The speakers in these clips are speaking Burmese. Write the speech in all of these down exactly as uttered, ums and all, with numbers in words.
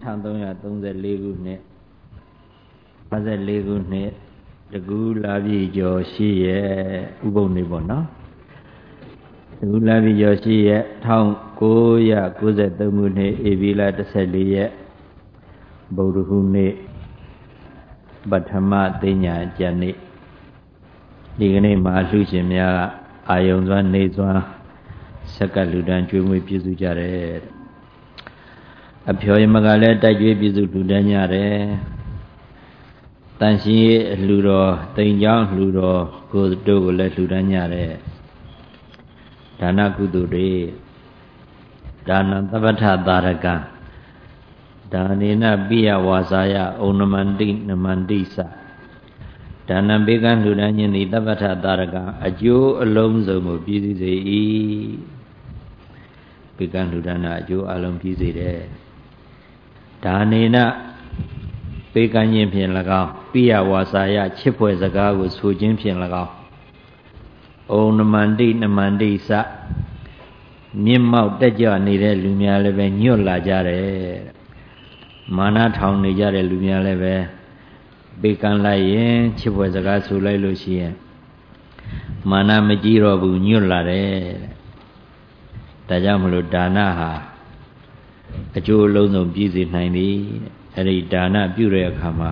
trăm三百三十四ခုနှစ်八十四ခုနှစ်တကူလာပြီကျော်ရှိရဲ့ဥပုံနေပေါ့နော်တကူလာပြီကျော်ရှိရဲ့၁၉၉၃ခုနှစ်ဧပြီလ၁၄ရက်ဗုဒ္ဓဟူးနေ့ပထမသိညာကျန်နေ့ဒီကနေ့မှာလှူရှင်များအာယုံစွမ်းနေစွမ်းစက္ကလူတန်းကျွေးမွေးပြည့်စုကြတယ်အဖျော်ယမကလည်းတိုက်ကျွေးပြည့်စုလူတန်းကြတယ်တန်ရှင်ရဲ့အလှူတော်တိမ်ကြောင်းလှူတော်ကိုတို့ကိုလည်းလှူတန်းကြတယ်ဒါနကုသိုလ်တွေဒါနသဗ္ဗထသာရကံဒါနေနပိယဝါစာယဩနမန္တိနမန္တိစဒါနဘေကံလှူဒန်းခြင်းသည်သဗ္ဗထသာရကံအကျိုးအလုံးစုံကိုပြည့်စုံစေ၏ဘေကံလှူဒန်းတာအကျိုးအလုံးပြည့်စေတယ်ဒါနေနဘေကံခြင်းဖြင့်၎င်းပိယဝါစာယချစ်ဖွယ်စကားကိုဆိုခြင်းဖြင့်၎င်းဩနမန္တိနမန္တိစမြင့်မောက်တက်ကြွနေတဲ့လူများလည်းပဲညွတ်လာကြတယ်မာနထောင်နေကြတဲ့လူများလည်းပဲဘေကံလိုက်ရင်ချစ်ဖွယ်စကားဆိုလိုက်လို့ရှိရင်မာနမကြီးတော့ဘူးညွတ်လာတယ်ဒါကြောင့်မလို့ဒါနဟာအကျိုးအလုံးစုံပြည့်စုံနိုင်ပြီအဲ့ဒီဒါနပြုတဲ့အခါမှာ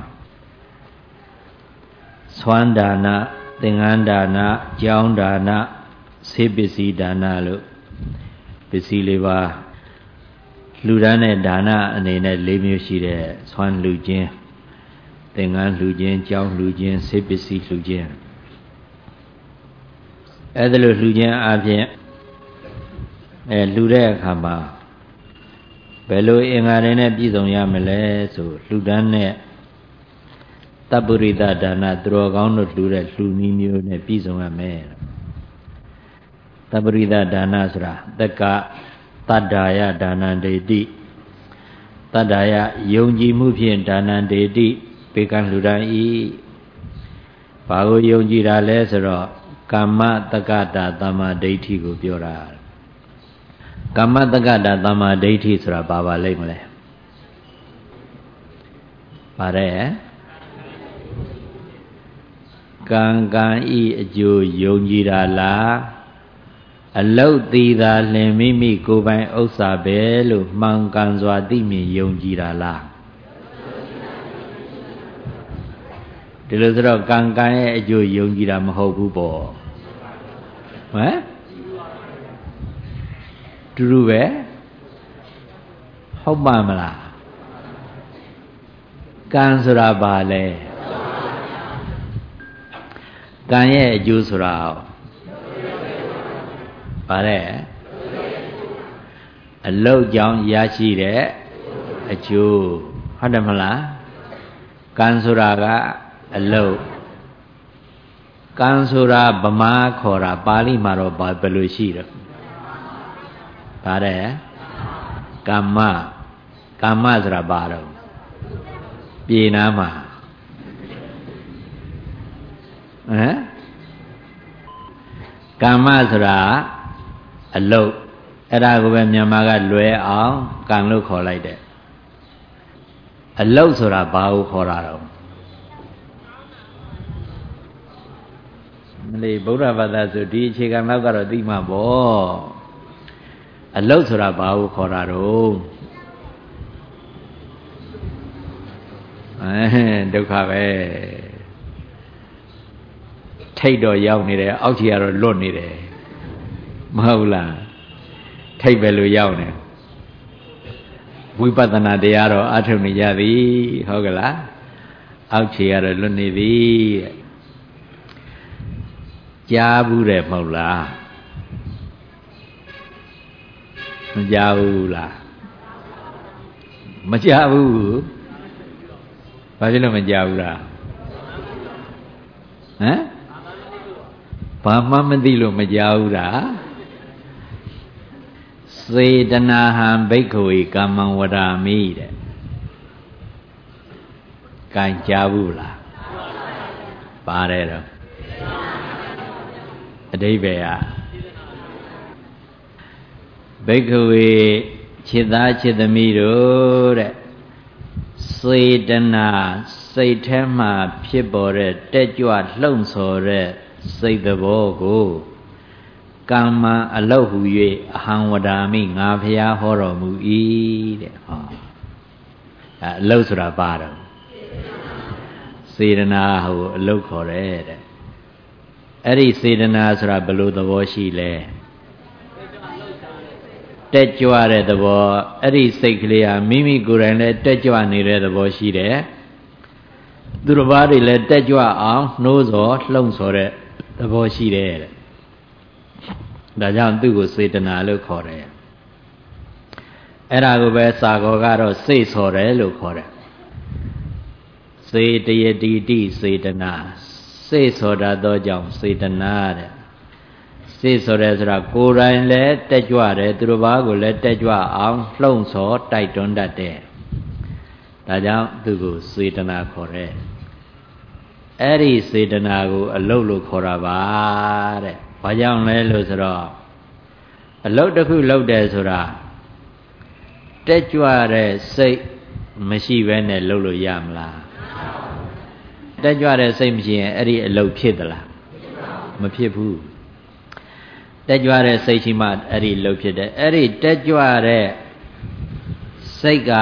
သွမ်းဒါနသင်္ကန်းဒါနကြောင်းဒါနဆေးပစ္စည်းဒါနလို့ပစ္စည်းလေးပါလူဒန်းတဲ့ဒါနအနေနဲ့၄မျိုးရှိတယ်သွမ်းလူခြင်းသင်္ကန်းလှူခြင်းကြောင်းလှူခြင်းဆေးပစ္စည်းလှူခြင်းအဲ့ဒါလိုလှူခြင်းအပြင်အဲလှူတဲ့အခါမှာဘယ်လိုအင်္ဂါတွေနဲ့ပြည့်စုံရမလဲဆိုလှူဒန်းတဲ့တပ္ပုရိသဒါနသူတော်ကောင်းတို့လှူတဲ့လှူနည်းမျိုးနဲ့ပြည့်စုံရမယ်တပ္ပုရိသဒါနဆိုတာတက္ကတတ္တာယဒါနံဒေတိတတ္တာယယုံကြည်မှုဖြင့်ဒါနံဒေတိဘေကံလှူဒန်းဤဘာကိုယုံကြည်တာလဲဆိုတော့ကမ္မတက္ကတာသမ္မာဒိဋ္ဌိကိုပြောတာကမ္မတက္ကတာသမ္မာဒိဋ္ဌိဆိုတာဘာပါလိမ့်မလဲပါတယ်ကံကံဤအကျိုးယုံကြည်တာလားအလုတ်သီးသာလင်မိမိကိုယ်ပိုင်ဥစ္စာပဲလို့မှန်ကန်စွာသိမြင်ယုံကြည်တာလားဒီလိုဆိုတော့ကံကံရဲ့အကျိုးယုံကြည်တာမဟုတ်ဘူးပေါ့ဟမ်တူတူပဲဟုတ်ပါမလားကံဆိုတာဘာလဲကံရဲ့အကျိုးဆိုတာဘာလဲအလုတ်ကြောင့်ရရှိတဲ့အကျိုးဟုတ်တယ်မလားကံဆိုတာကအလုတ်ကံဆိုတာဗမာခေါ်တာပါဠိမှာတော့ဘယ်လိုရှိတယ်ဗါတဲ့ကမ္မကမ္မဆိုတာဘာတော့ပြေနာမှာဟမ်ကမ္မဆိုတာအလုတ်အဲ့ဒါကိုပဲမြန်မာကလွယ်အောင်ကံလို့ခေါ်လိုက်တယ်အလုတ်ဆိုတာဘာကိုခေါ်တာတော့မလေးဗုဒ္ဓဘာသာဆိုဒီအခြေခံတော့ကတော့သိမှာပေါ့အလုတ်ဆိုတာဘာကိုခေါ်တာတော့အဲဒုက္ခပဲထိတ်တော့ရောက်နေတယ်အောက်ခြေကတော့လွတ်နေတယ်မဟုတ်လားထိတ်ပဲလို့ရောက်နေဝိပဿနာတရားတော့အထုံနေကြပြီဟုတ်ကလားအောက်ခြေကတော့လွတ်နေပြီကြားဘူးတယ်မဟုတ်လားမကြားဘူးလားမကြားဘူးဘာဖြစ်လို့မကြားဘူးလားဟမ်ဘာမှမသိလို့မကြားဘူးလားစေတနာဟံဘိက္ခဝေကမ္မံဝဒာမိတဲ့ကံကြားဘူးလားပါတယ်တော့အဓိပ္ပာယ်ကဘိက္ခဝေခြေသားခြေသမီးတို့တဲ့စေတနာစိတ်ထဲမှာဖြစ်ပေါ်တဲ့တက်ကြွလှုံ့ဆော်တဲ့စိတ်သဘောကိုကမ္မအလုတ်ဟူ၍အဟံဝဒာမိငါဖျားဟောတော်မူ၏တဲ့ဟောအဲအလုတ်ဆိုတာပါတော့စေတနာဟိုအလုတ်ခေါ်တယ်တဲ့အဲ့ဒီစေတနာဆိုတာဘယ်လိုသဘောရှိလဲတက်ကြွတဲ့သဘောအဲ့ဒီစိတ်ကလေးဟာမိမိကိုယ်တိုင်လည်းတက်ကြွနေတဲ့သဘောရှိတယ်သူတစ်ပါးတွေလည်းတက်ကြွအောင်နှိုးဆော်လှုံ့ဆော်တဲ့သဘောရှိတယ်တဲ့ဒါကြောင့်သူ့ကိုစေတနာလို့ခေါ်တယ်အဲ့ဒါကိုပဲစာကောကတော့စိတ်ဆော်တယ်လို့ခေါ်တယ်စေတယတိတိစေတနာစိတ်ဆော်တတ်သောကြောင့်စေတနာတဲ့စိတ်ဆော်တယ်ဆိုတာကိုယ်တိုင်လည်းတက်ကြွတယ်သူတစ်ပါးကိုလည်းတက်ကြွအောင်လှုံ့ဆော်တိုက်တွန်းတတ်တယ်ဒါကြောင့်သူကိုစေတနာခေါ်တယ်အဲ့ဒီစေတနာကိုအလုတ်လို့ခေါ်တာပါတဲ့ဘာကြောင့်လဲလို့ဆိုတော့အလုတ်တစ်ခုလုတ်တယ်ဆိုတာတက်ကြွတဲ့စိတ်မရှိဘဲနဲ့လုတ်လို့ရမလားတက်ကြွတဲ့စိတ်မရှိရင်အဲ့ဒီအလုတ်ဖြစ်သလားမဖြစ်ဘူးတက်ကြွတဲ့စိတ်ရှိမှအဲ့ဒီလုတ်ဖြစ်တယ်အဲ့ဒီတက်ကြွတဲ့စိတ်က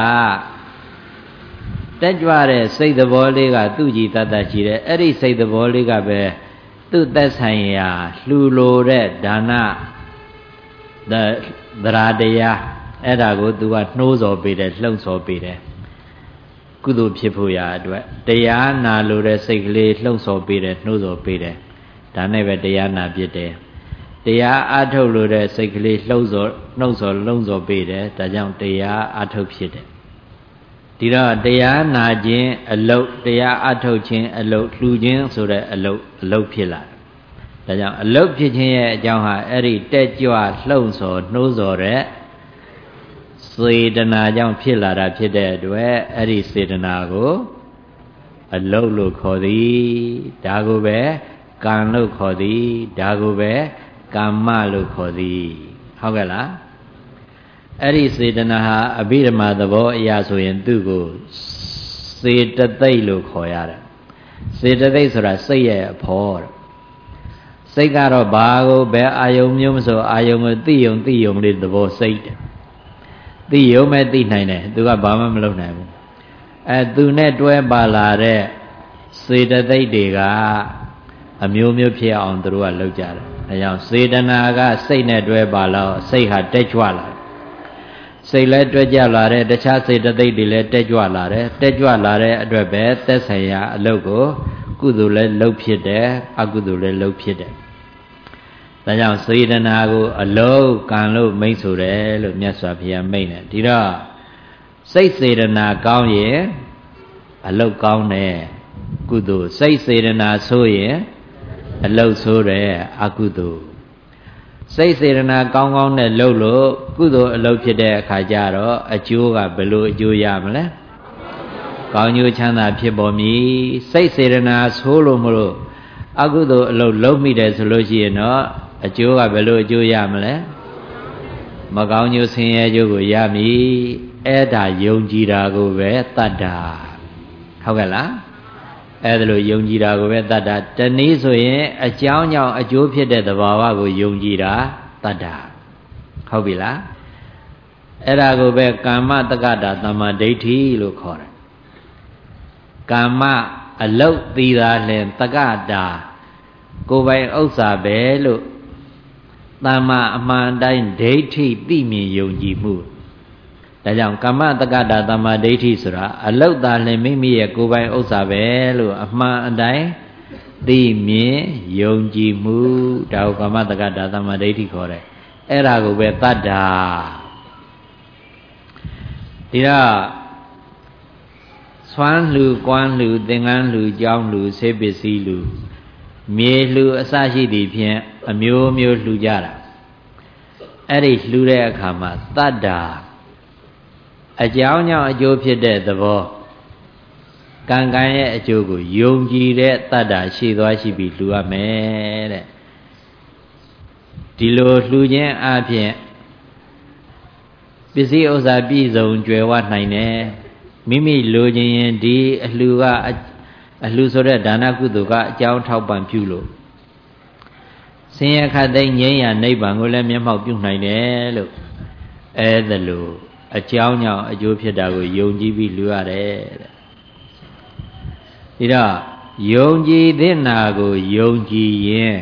တက်ကြွတဲ့စိတ်သဘောလေးကသူ့ကြည်တတ်တတ်ရှိတယ်အဲ့ဒီစိတ်သဘောလေးကပဲသူ့သက်ဆိုင်ရာလှူလိုတဲ့ဒါနသရာတရားအဲ့ဒါကိုသူကနှိုးဆော်ပေးတယ်လှုံ့ဆော်ပေးတယ်ကုသိုလ်ဖြစ်ဖို့ရာအတွက်တရားနာလိုတဲ့စိတ်ကလေးလှုံ့ဆော်ပေးတယ်နှိုးဆော်ပေးတယ်ဒါနဲ့ပဲတရားနာဖြစ်တယ်တရားအားထုတ်လိုတဲ့စိတ်ကလေးလှုံ့ဆော်နှုတ်ဆော်လှုံ့ဆော်ပေးတယ်ဒါကြောင့်တရားအားထုတ်ဖြစ်တယ်ဒီတော့တရားနာခြင်းအလုတ်တရားအထုတ်ခြင်းအလုတ်လှူခြင်းဆိုတဲ့အလုတ်အလုတ်ဖြစ်လာတယ်ဒါကြောင့်အလုတ်ဖြစ်ခြင်းရဲ့အကြောင်းဟာအဲ့ဒီတက်ကြွလှုံ့ဆော်နှိုးဆော်တဲ့စေတနာကြောင့်ဖြစ်လာတာဖြစ်တဲ့အတွက်အဲ့ဒီစေတနာကိုအလုတ်လို့ခေါ်သည်ဒါကိုပဲကံလို့ခေါ်သည်ဒါကိုပဲကမ္မလို့ခေါ်သည်ဟုတ်ကဲ့လားအဲ့ဒီစေတနာဟာအဘိဓမ္မာသဘောအရာဆိုရင်သူ့ကိုစေတသိက်လို့ခေါ်ရတယ်စေတသိက်ဆိုတာစိတ်ရဲ့အဖော်စိတ်ကတော့ဘာကိုဘယ်အာယုံမျိုးမဆိုအာယုံကိုသိယုံသိယုံလေးသဘောစိတ်တယ်သိယုံမဲ့သိနိုင်တယ်သူကဘာမှမလုပ်နိုင်ဘူးအဲသူနဲ့တွဲပါလာတဲ့စေတသိက်တွေကအမျိုးမျိုးဖြစ်အောင်သူတို့ကလုပ်ကြတယ်အဲကြောင့်စေတနာကစိတ်နဲ့တွဲပါတော့စိတ်ဟာတက်ကြွလာစိတ်လည်းတွဲကြလာတယ်တခြားစေတသိက်တွေလည်းတက်ကြွလာတယ်တက်ကြွလာတဲ့အတွက်ပဲသက်ဆိုင်ရာအလုပ်ကိုကုသိုလ်လည်းလုပ်ဖြစ်တယ်အကုသိုလ်လည်းလုပ်ဖြစ်တယ်ဒါကြောင့်စေတနာကိုအလုပ်ကံလို့မိတ်ဆိုတယ်လို့မြတ်စွာဘုရားမိန့်တယ်ဒီတော့စိတ်စေတနာကောင်းရင်အလုပ်ကောင်းတယ်ကုသိုလ်စိတ်စေတနာဆိုးရင်အလုပ်ဆိုးတယ်အကုသိုလ်စိတ်စေတနာကောင်းကောင်းနဲ့လုပ်လို့ကုသိုလ်အလုပ်ဖြစ်တဲ့အခါကျတော့အကျိုးကဘယ်လိုအကျိုးရမလဲကောင်းကျိုးချမ်းသာဖြစ်ပေါ်မည်စိတ်စေတနာဆိုးလို့မလို့အကုသိုလ်အလုပ်လုပ်မိတယ်ဆိုလို့ရှိရင်တော့အကျိုးကဘယ်လိုအကျိုးရမလဲမကောင်းကျိုးဆင်းရဲကျိုးကိုရမည်အဲ့ဒါယုံကြည်တာကိုပဲတတ်တာဟုတ်ကဲ့လားအဲ့ဒါလိုယုံကြည်တာကိုပဲတတ်တာတနည်းဆိုရင်အကြောင်းကြောင့်အကျိုးဖြစ်တဲ့သဘာဝကိုယုံကြည်တာတတ်တာဟုတ်ပြီလားအဲ့ဒါကိုပဲကာမတက္ကတာသမ္မာဒိဋ္ဌိလို့ခေါ်တယ်ကာမအလုတ်သီတာလင်တက္ကတာကိုယ်ပိုင်ဥစ္စာပဲလို့သမ္မာအမှန်တိုင်းဒိဋ္ဌိသိမြင်ယုံကြည်မှုဒါကြောင့်ကာမတက္ကတာသမ္မာဒိဋ္ဌိဆိုတာအလုတ်သာလင်မိမိရဲ့ကိုယ်ပိုင်ဥစ္စာပဲလို့အမှန်အတိုင်းသိမြင်ယုံကြည်မှုဒါကိုကာမတက္ကတာသမ္မာဒိဋ္ဌိခေါ်တယ်အဲ့ဒါကိုပဲတတ္တာဒီတော့ဆွမ်းလှူကွမ်းလှူသင်္ကန်းလှူကြောင်းလှူဆေးပစ္စည်းလှူမြေလှူအစရှိသည်ဖြင့်အမျိုးမျိုးလှူကြတာအဲ့ဒီလှူတဲ့အခါမှာတတ္တာအကြောင်းကြောင့်အကျိုးဖြစ်တဲ့သဘောကံကံရဲ့အကျိုးကိုယုံကြည်တဲ့တတ္တာရှိသွားရှိပြီးလှူရမယ်တဲ့ဒီလိုလှူခြင်းအပြင်ပစ္စည်းဥစ္စာပြည့်စုံကြွယ်ဝနိုင်တယ်မိမိလိုချင်ရင်ဒီအလှူကအလှူဆိုတဲ့ဒါနကုသိုလ်ကအကြောင်းထောက်ပံ့ပြုလို့ဆင်းရဲခတ်သိမ်းငြိမ်းရာနိဗ္ဗာန်ကိုလည်းမျက်မှောက်ပြုနိုင်တယ်လို့အဲဒါလို့အကြောင်းကြောင့်အကျိုးဖြစ်တာကိုယုံကြည်ပြီးလှူရတယ်တဲ့ဒီတော့ယုံကြည်တဲ့နာကိုယုံကြည်ရင်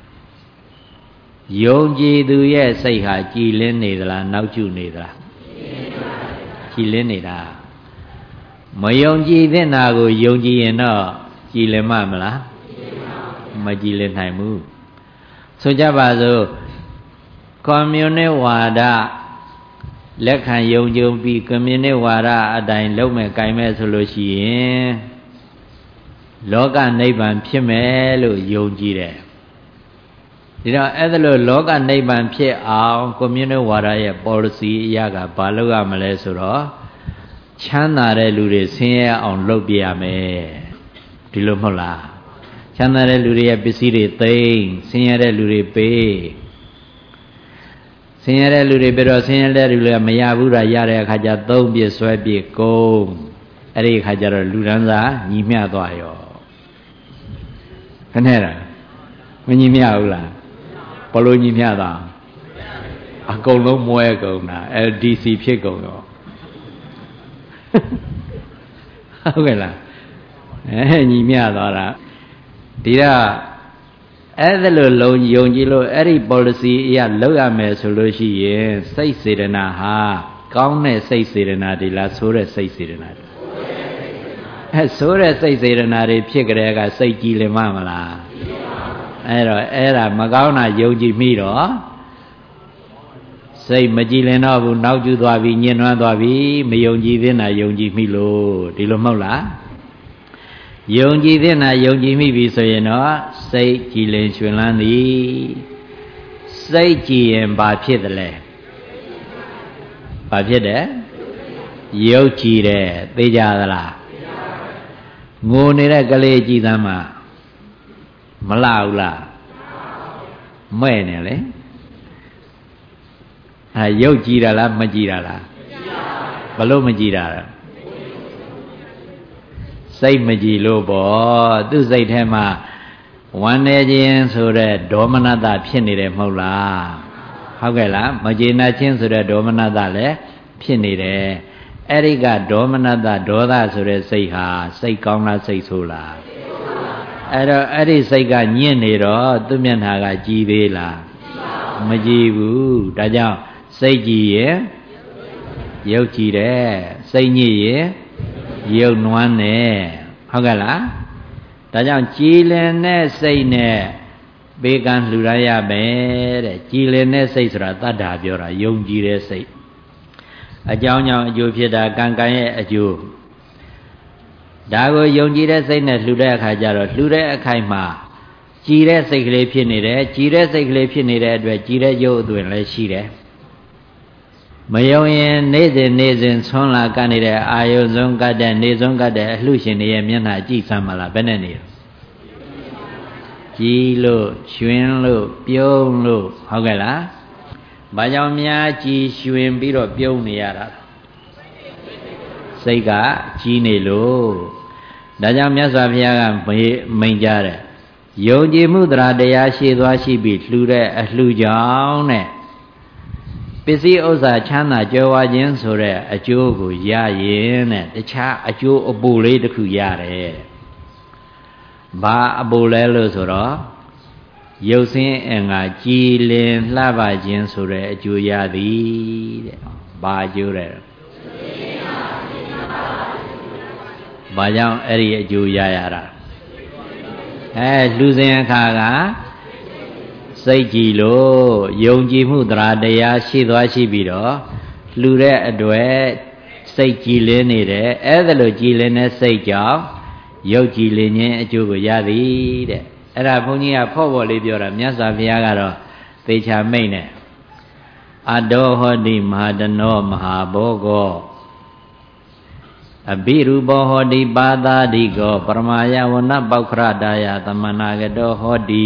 ယုံကြည်သူရဲ့စိတ်ဟာကြည်လင်းနေသလားနောက်ကျနေသလားကြည်လင်းနေတာမယုံကြည်တဲ့နာကိုယုံကြည်ရင်တော့ကြည်လင်မမလားမကြည်လင်နိုင်ဘူးဆိုကြပါစို့ကွန်မြူနစ်ဝါဒလက်ခံယုံကြည်ပြီးကွန်မြူနစ်ဝါဒအတိုင်းလုံးမဲ့ကိုင်မဲ့ဆိုလို့ရှိရင်လောကနိဗ္ဗာန်ဖြစ်မယ်လို့ယုံကြည်တယ်ဒီတော့အဲ့ဒါလို့လောကနိဗ္ဗာန်ဖြစ်အောင်ကွန်မြူနစ်ဝါဒရဲ့ policy အရာကဘာလုပ်ရမလဲဆိုတော့ချမ်းသာတဲ့လူတွေဆင်းရဲအောင်လုပ်ပြရမယ်ဒီလိုမဟုတ်လားချမ်းသာတဲ့လူတွေရဲ့ပစ္စည်းတွေသိမ်းဆင်းရဲတဲ့လူတွေပေးဆင်းရဲတဲ့လူတွေပြီးတော့ဆင်းရဲတဲ့လူတွေမရဘူးတာရတဲ့အခါကျသုံးပြဆွဲပြကုန်အဲ့ဒီအခါကျတော့လူဒန်းစာညီမျှသွားရောခနဲ့လားမညီမျှဘူးလားဘလို့ညီမျှတာအကုန်လုံးမွဲကုန်တာ L D C ဖြစ်ကုန်ရောဟုတ်ကဲ့လားအဲညီမျှသွားတာဒီတော့အဲ့ဒါလို့လုံယုံကြည်လို့အဲ့ဒီ policy အရလောက်ရမယ်ဆိုလို့ရှိရင်စိတ်စေတနာဟာကောင်းတဲ့စိတ်စေတနာတွေလားဆိုးတဲ့စိတ်စေတနာတွေအဲဆိုးတဲ့စိတ်စေတနာတွေဖြစ်ကြတဲ့ကစိတ်ကြည်လင်မမလားအဲ့တော့အဲ့ဒါမကောင်းတာယုံကြည်မိတော့စိတ်မကြည်လင်တော့ဘူးနောက်ကျသွားပြီညှဉ်းနှွမ်းသွားပြီမယုံကြည်သေးတာယုံကြည်မိလို့ဒီလိုမဟုတ်လားယုံကြည်သေးတာယုံကြည်မိပြီဆိုရင်တော့စိတ်ကြည်လင်ရွှင်လန်းသည်စိတ်ကြည်ရင်ဘာဖြစ်တယ်လဲဘာဖြစ်တယ်ယုတ်ကြည်တယ်သိကြသလားငိုနေတဲ့ကလေးကြည်သမ်းမှာမလှဘူးလားမဲ့နေလေအဲရုပ်ကြည်တာလားမကြည်တာလားဘလို့မကြည်တာလဲစိတ်မကြည်လို့ပေါ့သူ့စိတ်ထဲမှာဝမ်းနေခြင်းဆိုတဲ့ဒေါမနတဖြစ်နေတယ်မဟုတ်လားဟုတ်ကဲ့လားမကျေနပ်ခြင်းဆိုတဲ့ဒေါမနတလည်းဖြစ်နေတယ်အဲ့ဒီကဒေါမနတဒေါသဆိုတဲ့စိတ်ဟာစိတ်ကောင်းလားစိတ်ဆိုးလားအဲ့တော့အဲ့ဒီစိတ်ကညစ်နေတော့သူ့မျက်နှာကကြည်သေးလားမကြည်ဘူးဒါကြောင့်စိတ်ကြည်ရင်ရုပ်ကြည်တယ်စိတ်ညစ်ရင်ရုပ်နွမ်းတယ်ဟုတ်ကဲ့လားဒါကြောင့်ကြည်လင်တဲ့စိတ်နဲ့ဘေးကံလှူရရမယ်တဲ့ကြည်လင်တဲ့စိတ်ဆိုတာတတ္တာပြောတာယုံကြည်တဲ့စိတ်အကြောင်းကြောင့်အကျိုးဖြစ်တာကံကံရဲ့အကျိုးဒါကိုယုံကြည်တဲ့စိတ်နဲ့လှူတဲ့အခါကျတော့လှူတဲ့အခိုက်မှာကြည်တဲ့စိတ်ကလေးဖြစ်နေတယ်ကြည်တဲ့စိတ်ကလေးဖြစ်နေတဲ့အတွက်ကြည်တဲ့ရုပ်အသွင်လည်းရှိတယ်မယုံရင်နေ့စဉ်နေ့စဉ်ဆွမ်းလာကနေတဲ့အာယုဆုံးကတဲ့နေဆုံးကတဲ့အလှရှင်တွေရဲ့မျက်နှာကြည့်စမ်းပါလားဘယ်နဲ့နေလဲကြည်လို့ရွှင်လို့ပြုံးလို့ဟုတ်ကဲ့လားဘာကြောင့်များကြည်ရွှင်ပြီးတော့ပြုံးနေရတာစိတ်ကကြည်နေလို့ဒါကြောင့်မြတ်စွာဘုရားကမိန့်ကြားတယ်ယုံကြည်မှုတရားတရားရှိသွားရှိပြီးလှူတဲ့အလှကြောင့်တဲ့ပစ္စည်းဥစ္စာချမ်းသာကြွယ်ဝခြင်းဆိုတဲ့အကျိုးကိုရရင်တဲ့တခြားအကျိုးအပိုလေးတစ်ခုရတယ်ဘာအပိုလဲလို့ဆိုတော့ရုပ်ဆင်းအင်္ဂါကြည်လင်လှပခြင်းဆိုတဲ့အကျိုးရသည်တဲ့ဘာအကျိုးလဲဘာကြောင့်အဲ့ဒီအကျိုးရရတာအဲလှူစဉ်အခါကစိတ်ကြည်လို့ယုံကြည်မှုတရားတရားရှိသွားရှိပြီးတော့လှူတဲ့အတွက်စိတ်ကြည်လင်းနေတယ်အဲ့ဒါလိုကြည်လင်းတဲ့စိတ်ကြောင့်ရုပ်ကြည်လင်ခြင်းအကျိုးကိုရသည်တဲ့အဲ့ဒါဘုန်းကြီးကဖော့ဖော့လေးပြောတာမြတ်စွာဘုရားကတော့သေချာမိတ်နဲ့အတောဟောတိမဟာတနောမဟာဘောဂောအဘိရူပောဟောတိပါသာတိကောပရမယဝနပောက္ခရတာယသမဏဂတောဟောတိ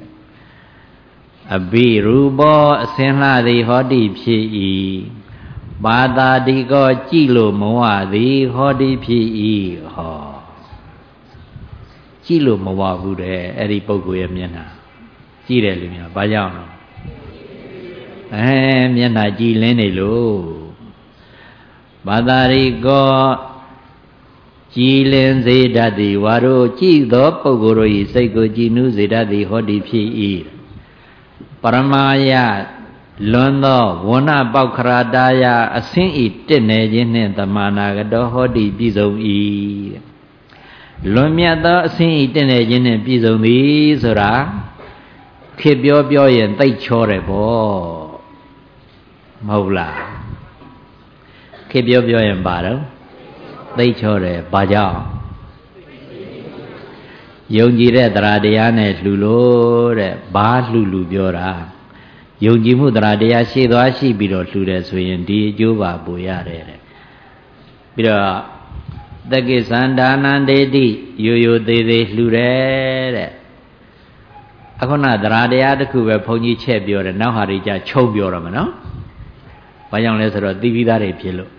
တဲ့အဘိရူပောအစင်လှသည်ဟောတိဖြစ်၏ဘာသာဒီကောကြည့်လို့မဝသည်ဟောဒီဖြစ်ဤဟောကြည့်လို့မဝဘူးတဲ့အဲ့ဒီပုဂ္ဂိုလ်ရဲ့မျက်နှာကြည့်တယ်လူများဘာကြောင့်လဲအဲမျက်နှာကြည်လင်းနေလို့ဘာသာဒီကောကြည်လင်စေတတ်သည်ဝါတို့ကြည်သောပုဂ္ဂိုလ်တို့၏စိတ်ကိုကြည်နူးစေတတ်သည်ဟောဒီဖြစ်၏ပရမယလွန်သောဝဏပောက္ခရာတာယအဆင်းဤတင့်နေခြင်းနှင့်တမာနာကတော်ဟောဒီပြည့်စုံ၏လွန်မြတ်သောအဆင်းဤတင့်နေခြင်းနှင့်ပြည့်စုံသည်ဆိုတာခေပြောပြောရင်သိချောတယ်ပေါ့မဟုတ်လားခေပြောပြောရင်ပါတော့သိချောတယ်ဘာကြောင့်ယုံကြည်တဲ့တရားတရားနဲ့လှူလို့တဲ့ဘာလှူလှူပြောတာယုံကြည်မှုတရားတရားရှိသွားရှိပြီးတော့လှူတယ်ဆိုရင်ဒီအကျိုးပါပို့ရတယ်တဲ့ပြီးတော့တက္ကိသန္ဒာနန္ဒေတိရိုးရိုးသေးသေးလှူတယ်တဲ့အခုနတရားတရားတစ်ခုပဲဘုန်းကြီးချက်ပြောတယ်နောက်ဟာတွေကြချုံပြောတော့မှာနော်ဘာကြောင့်လဲဆိုတော့သိပြီးသားတွေဖြစ်လို့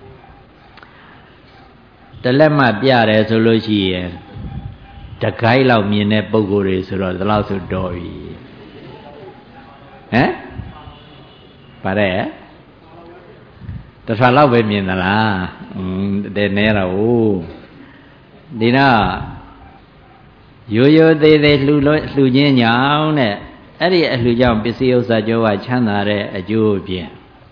တလက်မှပြတယ်ဆိုလို့ရှိရင်တကိုင်းလောက်မြင်တဲ့ပုံကိုယ်တွေဆိုတော့ဒီလောက်ဆိုတော်ပြီဟမ်ပါတယ်တထွာလောက်ပဲမြင်သလားอืมတဲ့နဲတော့ဒီတော့ရိုးရိုးသေးသေးလှူလို့လှူခြင်းကြောင့်တဲ့အဲ့ဒီအလှူကြောင့်ပစ္စည်းဥစ္စာကြောကချမ်းသာတဲ့အကျိုးအပြင်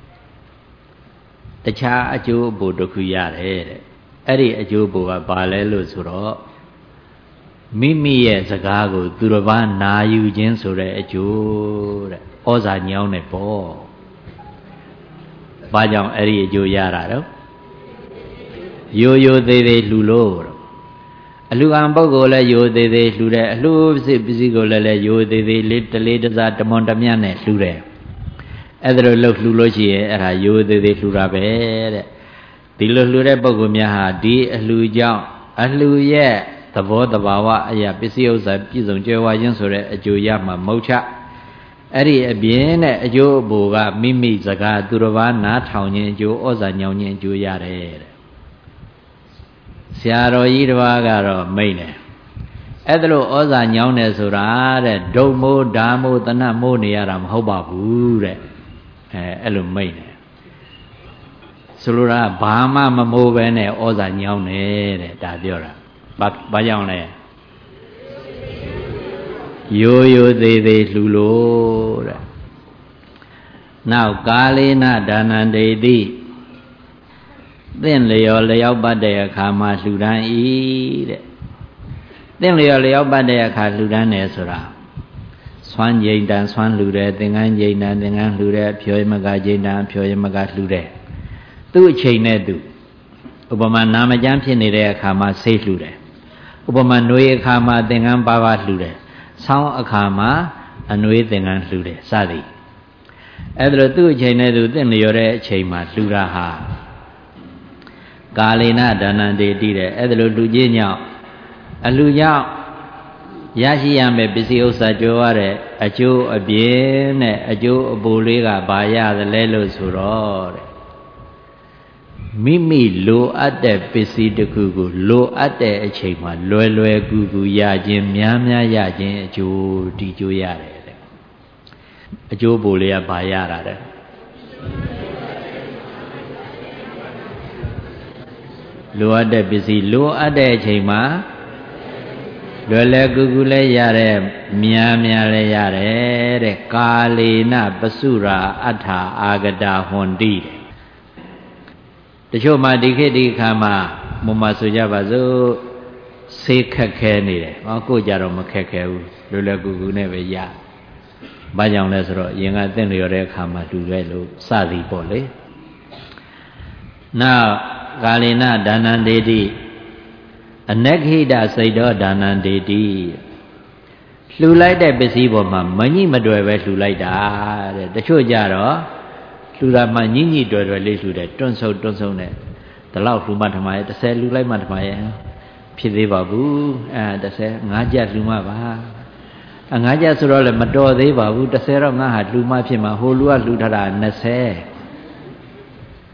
တခြားအကျိုးဘို့တစ်ခုရတယ်တဲ့အဲ့ဒီအကျိုးဘို့ကဘာလဲလို့ဆိုတော့မိမိရဲ့စကားကိုသူတစ်ပါးနာယူခြင်းဆိုတဲ့အကျိုးတဲ့ဩဇာညောင်းတဲ့ပေါ့ဘာကြောင့်အဲ့ဒီအကျိုးရတာတော့ရိုးရိုးသေးသေးလှူလို့အလှူခံပုဂ္ဂိုလ်လည်းရိုးသေးသေးလှူတယ်အလှူပစ္စည်းပစ္စည်းကိုလည်းလည်းရိုးသေးသေးလေးတလေးတစားတမွန်တမြတ်နဲ့လှူတယ်အဲ့ဒါလိုလှူလှူလို့ရှိရင်အဲ့ဒါရိုးသေးသေးလှူတာပဲတဲ့ဒီလိုလှူတဲ့ပုဂ္ဂိုလ်များဟာဒီအလှူကြောင့်အလှူရဲ့သဘောတဘာဝအရာပစ္စည်းဥစ္စာပြည့်စုံကြွယ်ဝခြင်းဆိုတဲ့အကျိုးရမှာမဟုတ်ချအဲ့ဒီအပြင်နဲ့အကျိုးအပိုကမိမိစကားသူတစ်ပါးနားထောင်ခြင်းအကျိုးဩဇာညောင်းခြင်းအကျိုးရတယ်တဲ့ဆရာတော်ကြီးတစ်ပါးကတော့မိတ်တယ်အဲ့ဒါလို့ဩဇာညောင်းတယ်ဆိုတာတဲ့ဒုံမိုးဓာမိုးတဏမိုးနေရတာမဟုတ်ပါဘူးတဲ့အဲအဲ့လိုမိတ်တယ်ဆိုလိုတာဘာမှမမိုးပဲနဲ့ဩဇာညောင်းတယ်တဲ့ဒါပြောတာဘာဘာကြောင့်လဲရိုးရိုးသေးသေးလှူလို့တဲ့နောက်ကာလေနဒါနန္တေတိသင်လျော်လျောက်ပတ်တဲ့အခါမှာလှူဒန်းဤတဲ့သင်လျော်လျောက်ပတ်တဲ့အခါလှူဒန်းတယ်ဆိုတာဆွမ်းကြိမ်တန်ဆွမ်းလှူတယ်သင်္ကန်းကြိမ်တန်သင်္ကန်းလှူတယ်ဖြောယမကကြိမ်တန်ဖြောယမကလှူတယ်သူ့အချိန်နဲ့သူဥပမာနာမကျမ်းဖြစ်နေတဲ့အခါမှာဆေးလှူတယ်ဥပမာနှွေအခါမှာသင်္ကန်းပါးပါးလှူတယ်ဆောင်းအခါမှာအနှွေးသင်္ကန်းလှူတယ်စသည်အဲ့ဒါလို့သူ့အချိန်နဲ့သူသင်လျော်တဲ့အချိန်မှာလှူတာဟာကာလေနဒါနန္တေတိတဲ့အဲ့ဒါလို့လှူခြင်းကြောင့်အလှူကြောင့်ရရှိရမယ်ပစ္စည်းဥစ္စာကြွယ်ဝတဲ့အကျိုးအပြင်းနဲ့အကျိုးအပိုလေးကဘာရသလဲလို့ဆိုတော့တဲ့မိမိလိုအပ်တဲ့ပစ္စည်းတစ်ခုကိုလိုအပ်တဲ့အချိန်မှာလွယ်လွယ်ကူကူရခြင်းများများရခြင်းအကျိုးဒီကျိုးရတယ်တဲ့အကျိုးပိုလေးကဘာရတာတဲ့လိုအပ်တဲ့ပစ္စည်းလိုအပ်တဲ့အချိန်မှာလွယ်လွယ်ကူကူလည်းရတယ်များများလည်းရတယ်တဲ့ကာလေနပစုရာအထာအာဂတဟွန်တိတချို့မှဒီခေတ်ဒီခါမှာမမဆိုကြပါစို့ဆေးခက်ခဲနေတယ်ဟောကိုကြတော့မခက်ခဲဘူးလွယ်လွယ်ကူကူနဲ့ပဲရဘာကြောင့်လဲဆိုတော့ရင်ကသင်လျော်တဲ့အခါမှာတူရဲလို့စသည်ပေါ့လေနောက်ကာလေနဒါနန္တေတိအနက္ခိတစိတ်တော်ဒါနန္တေတိလှူလိုက်တဲ့ပစ္စည်းပေါ်မှာမညှိမတွယ်ပဲလှူလိုက်တာတဲ့တချို့ကြတော့လှူတာမှညှိညှိတွယ်တွယ်လေးလှူတယ်တွန့်ဆုပ်တွန့်ဆုပ်နဲ့ဒီလောက်လှူမှထမရဲ့တစ်ဆယ်လှူလိုက်မှထမရဲ့ဖြစ်သေးပါဘူးအဲတစ်ဆယ်ငါးကြက်လှူမှပါအငါးကြက်ဆိုတော့လည်းမတော်သေးပါဘူးတစ်ဆယ်တော့ငါဟာလှူမှဖြစ်မှာဟိုလူကလှူထားတာနှစ်ဆယ်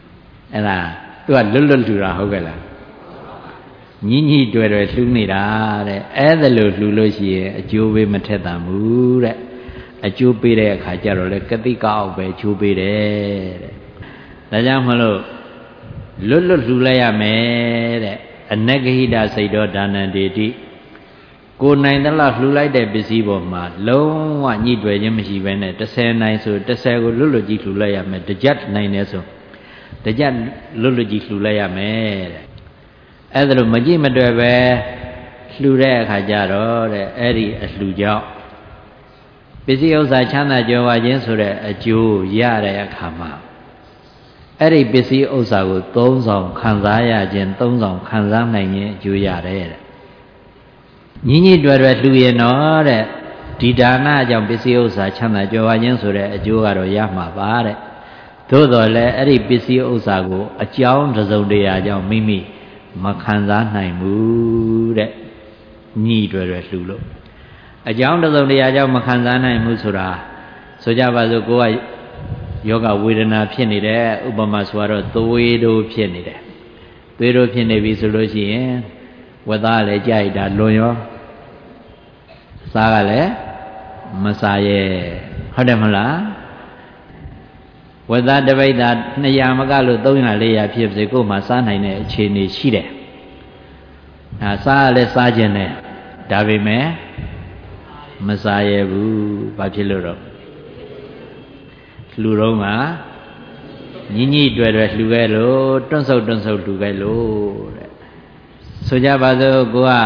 အဲ့ဒါသူကလွတ်လွတ်လှူတာဟုတ်ကဲ့လားညှိညှိတွေ့တွေ့လှူနေတာတဲ့အဲ့ဒါလို့လှူလို့ရှိရင်အကျိုးပေးမထက်တန်ဘူးတဲ့အကျိုးပေးတဲ့အခါကျတော့လေကတိကောက်ပဲအကျိုးပေးတယ်တဲ့ဒါကြောင့်မလို့လွတ်လွတ်လှူလိုက်ရမယ်တဲ့အနဂဟိတစိတ်တော်ဒါနံတေတိကိုနိုင်သလားလှူလိုက်တဲ့ပစ္စည်းပေါ်မှာလုံးဝညှိတွေ့ခြင်းမရှိဘဲနဲ့တစ်ဆယ်နိုင်ဆိုတစ်ဆယ်ကိုလွတ်လွတ်ကြီးလှူလိုက်ရမယ်တစ်ကြက်နိုင်တယ်ဆိုတစ်ကြက်လွတ်လွတ်ကြီးလှူလိုက်ရမယ်တဲ့အဲ့ဒါလို့မကြည့်မတွေ့ပဲလှူတဲ့အခါကျတော့တဲ့အဲ့ဒီအလှူကြောင့်ပစ္စည်းဥစ္စာချမ်းသာကြွယ်ဝခြင်းဆိုတဲ့အကျိုးရတဲ့အခါမှာအဲ့ဒီပစ္စည်းဥစ္စာကိုသုံးဆောင်ခံစားရခြင်းသုံးဆောင်ခံစားနိုင်ခြင်းအကျိုးရတယ်တဲ့ညီညီတွေ့တွေ့လှူရင်တော့တဲ့ဒီဒါနကြောင့်ပစ္စည်းဥစ္စာချမ်းသာကြွယ်ဝခြင်းဆိုတဲ့အကျိုးကတော့ရမှာပါတဲ့သို့တော်လည်းအဲ့ဒီပစ္စည်းဥစ္စာကိုအကြောင်းတစ်စုံတရာကြောင့်မိမိမခံစားနိုင်ဘူးတဲ့ညီတွေ့တွေ့လှူလို့အကြောင်းတစ်စုံတရာကြောင့်မခံစားနိုင်ဘူးဆိုတာဆိုကြပါစို့ကိုကယောဂဝေဒနာဖြစ်နေတယ်ဥပမာဆိုတော့သွေးတို့ဖြစ်နေတယ်သွေးတို့ဖြစ်နေပြီဆိုလို့ရှိရင်ဝက်သားလည်းကြိုက်တာလွန်ရောစားကလည်းမစားရဲ့ဟုတ်တယ်မလားဝက်သားတစ်ပိဿာနှစ်ရာမကလို့သုံးရာလေးရာဖြစ်စေကိုယ်မှစားနိုင်တဲ့အခြေအနေရှိတယ်ဒါစားလည်းစားခြင်းနဲ့ဒါပေမဲ့မစားရဘူးဘာဖြစ်လို့တော့လှူတော့ကညင်ညိတွေ့တွေ့လှူခဲ့လို့တွန့်ဆုပ်တွန့်ဆုပ်လှူခဲ့လို့တဲ့ဆိုကြပါစို့ကိုက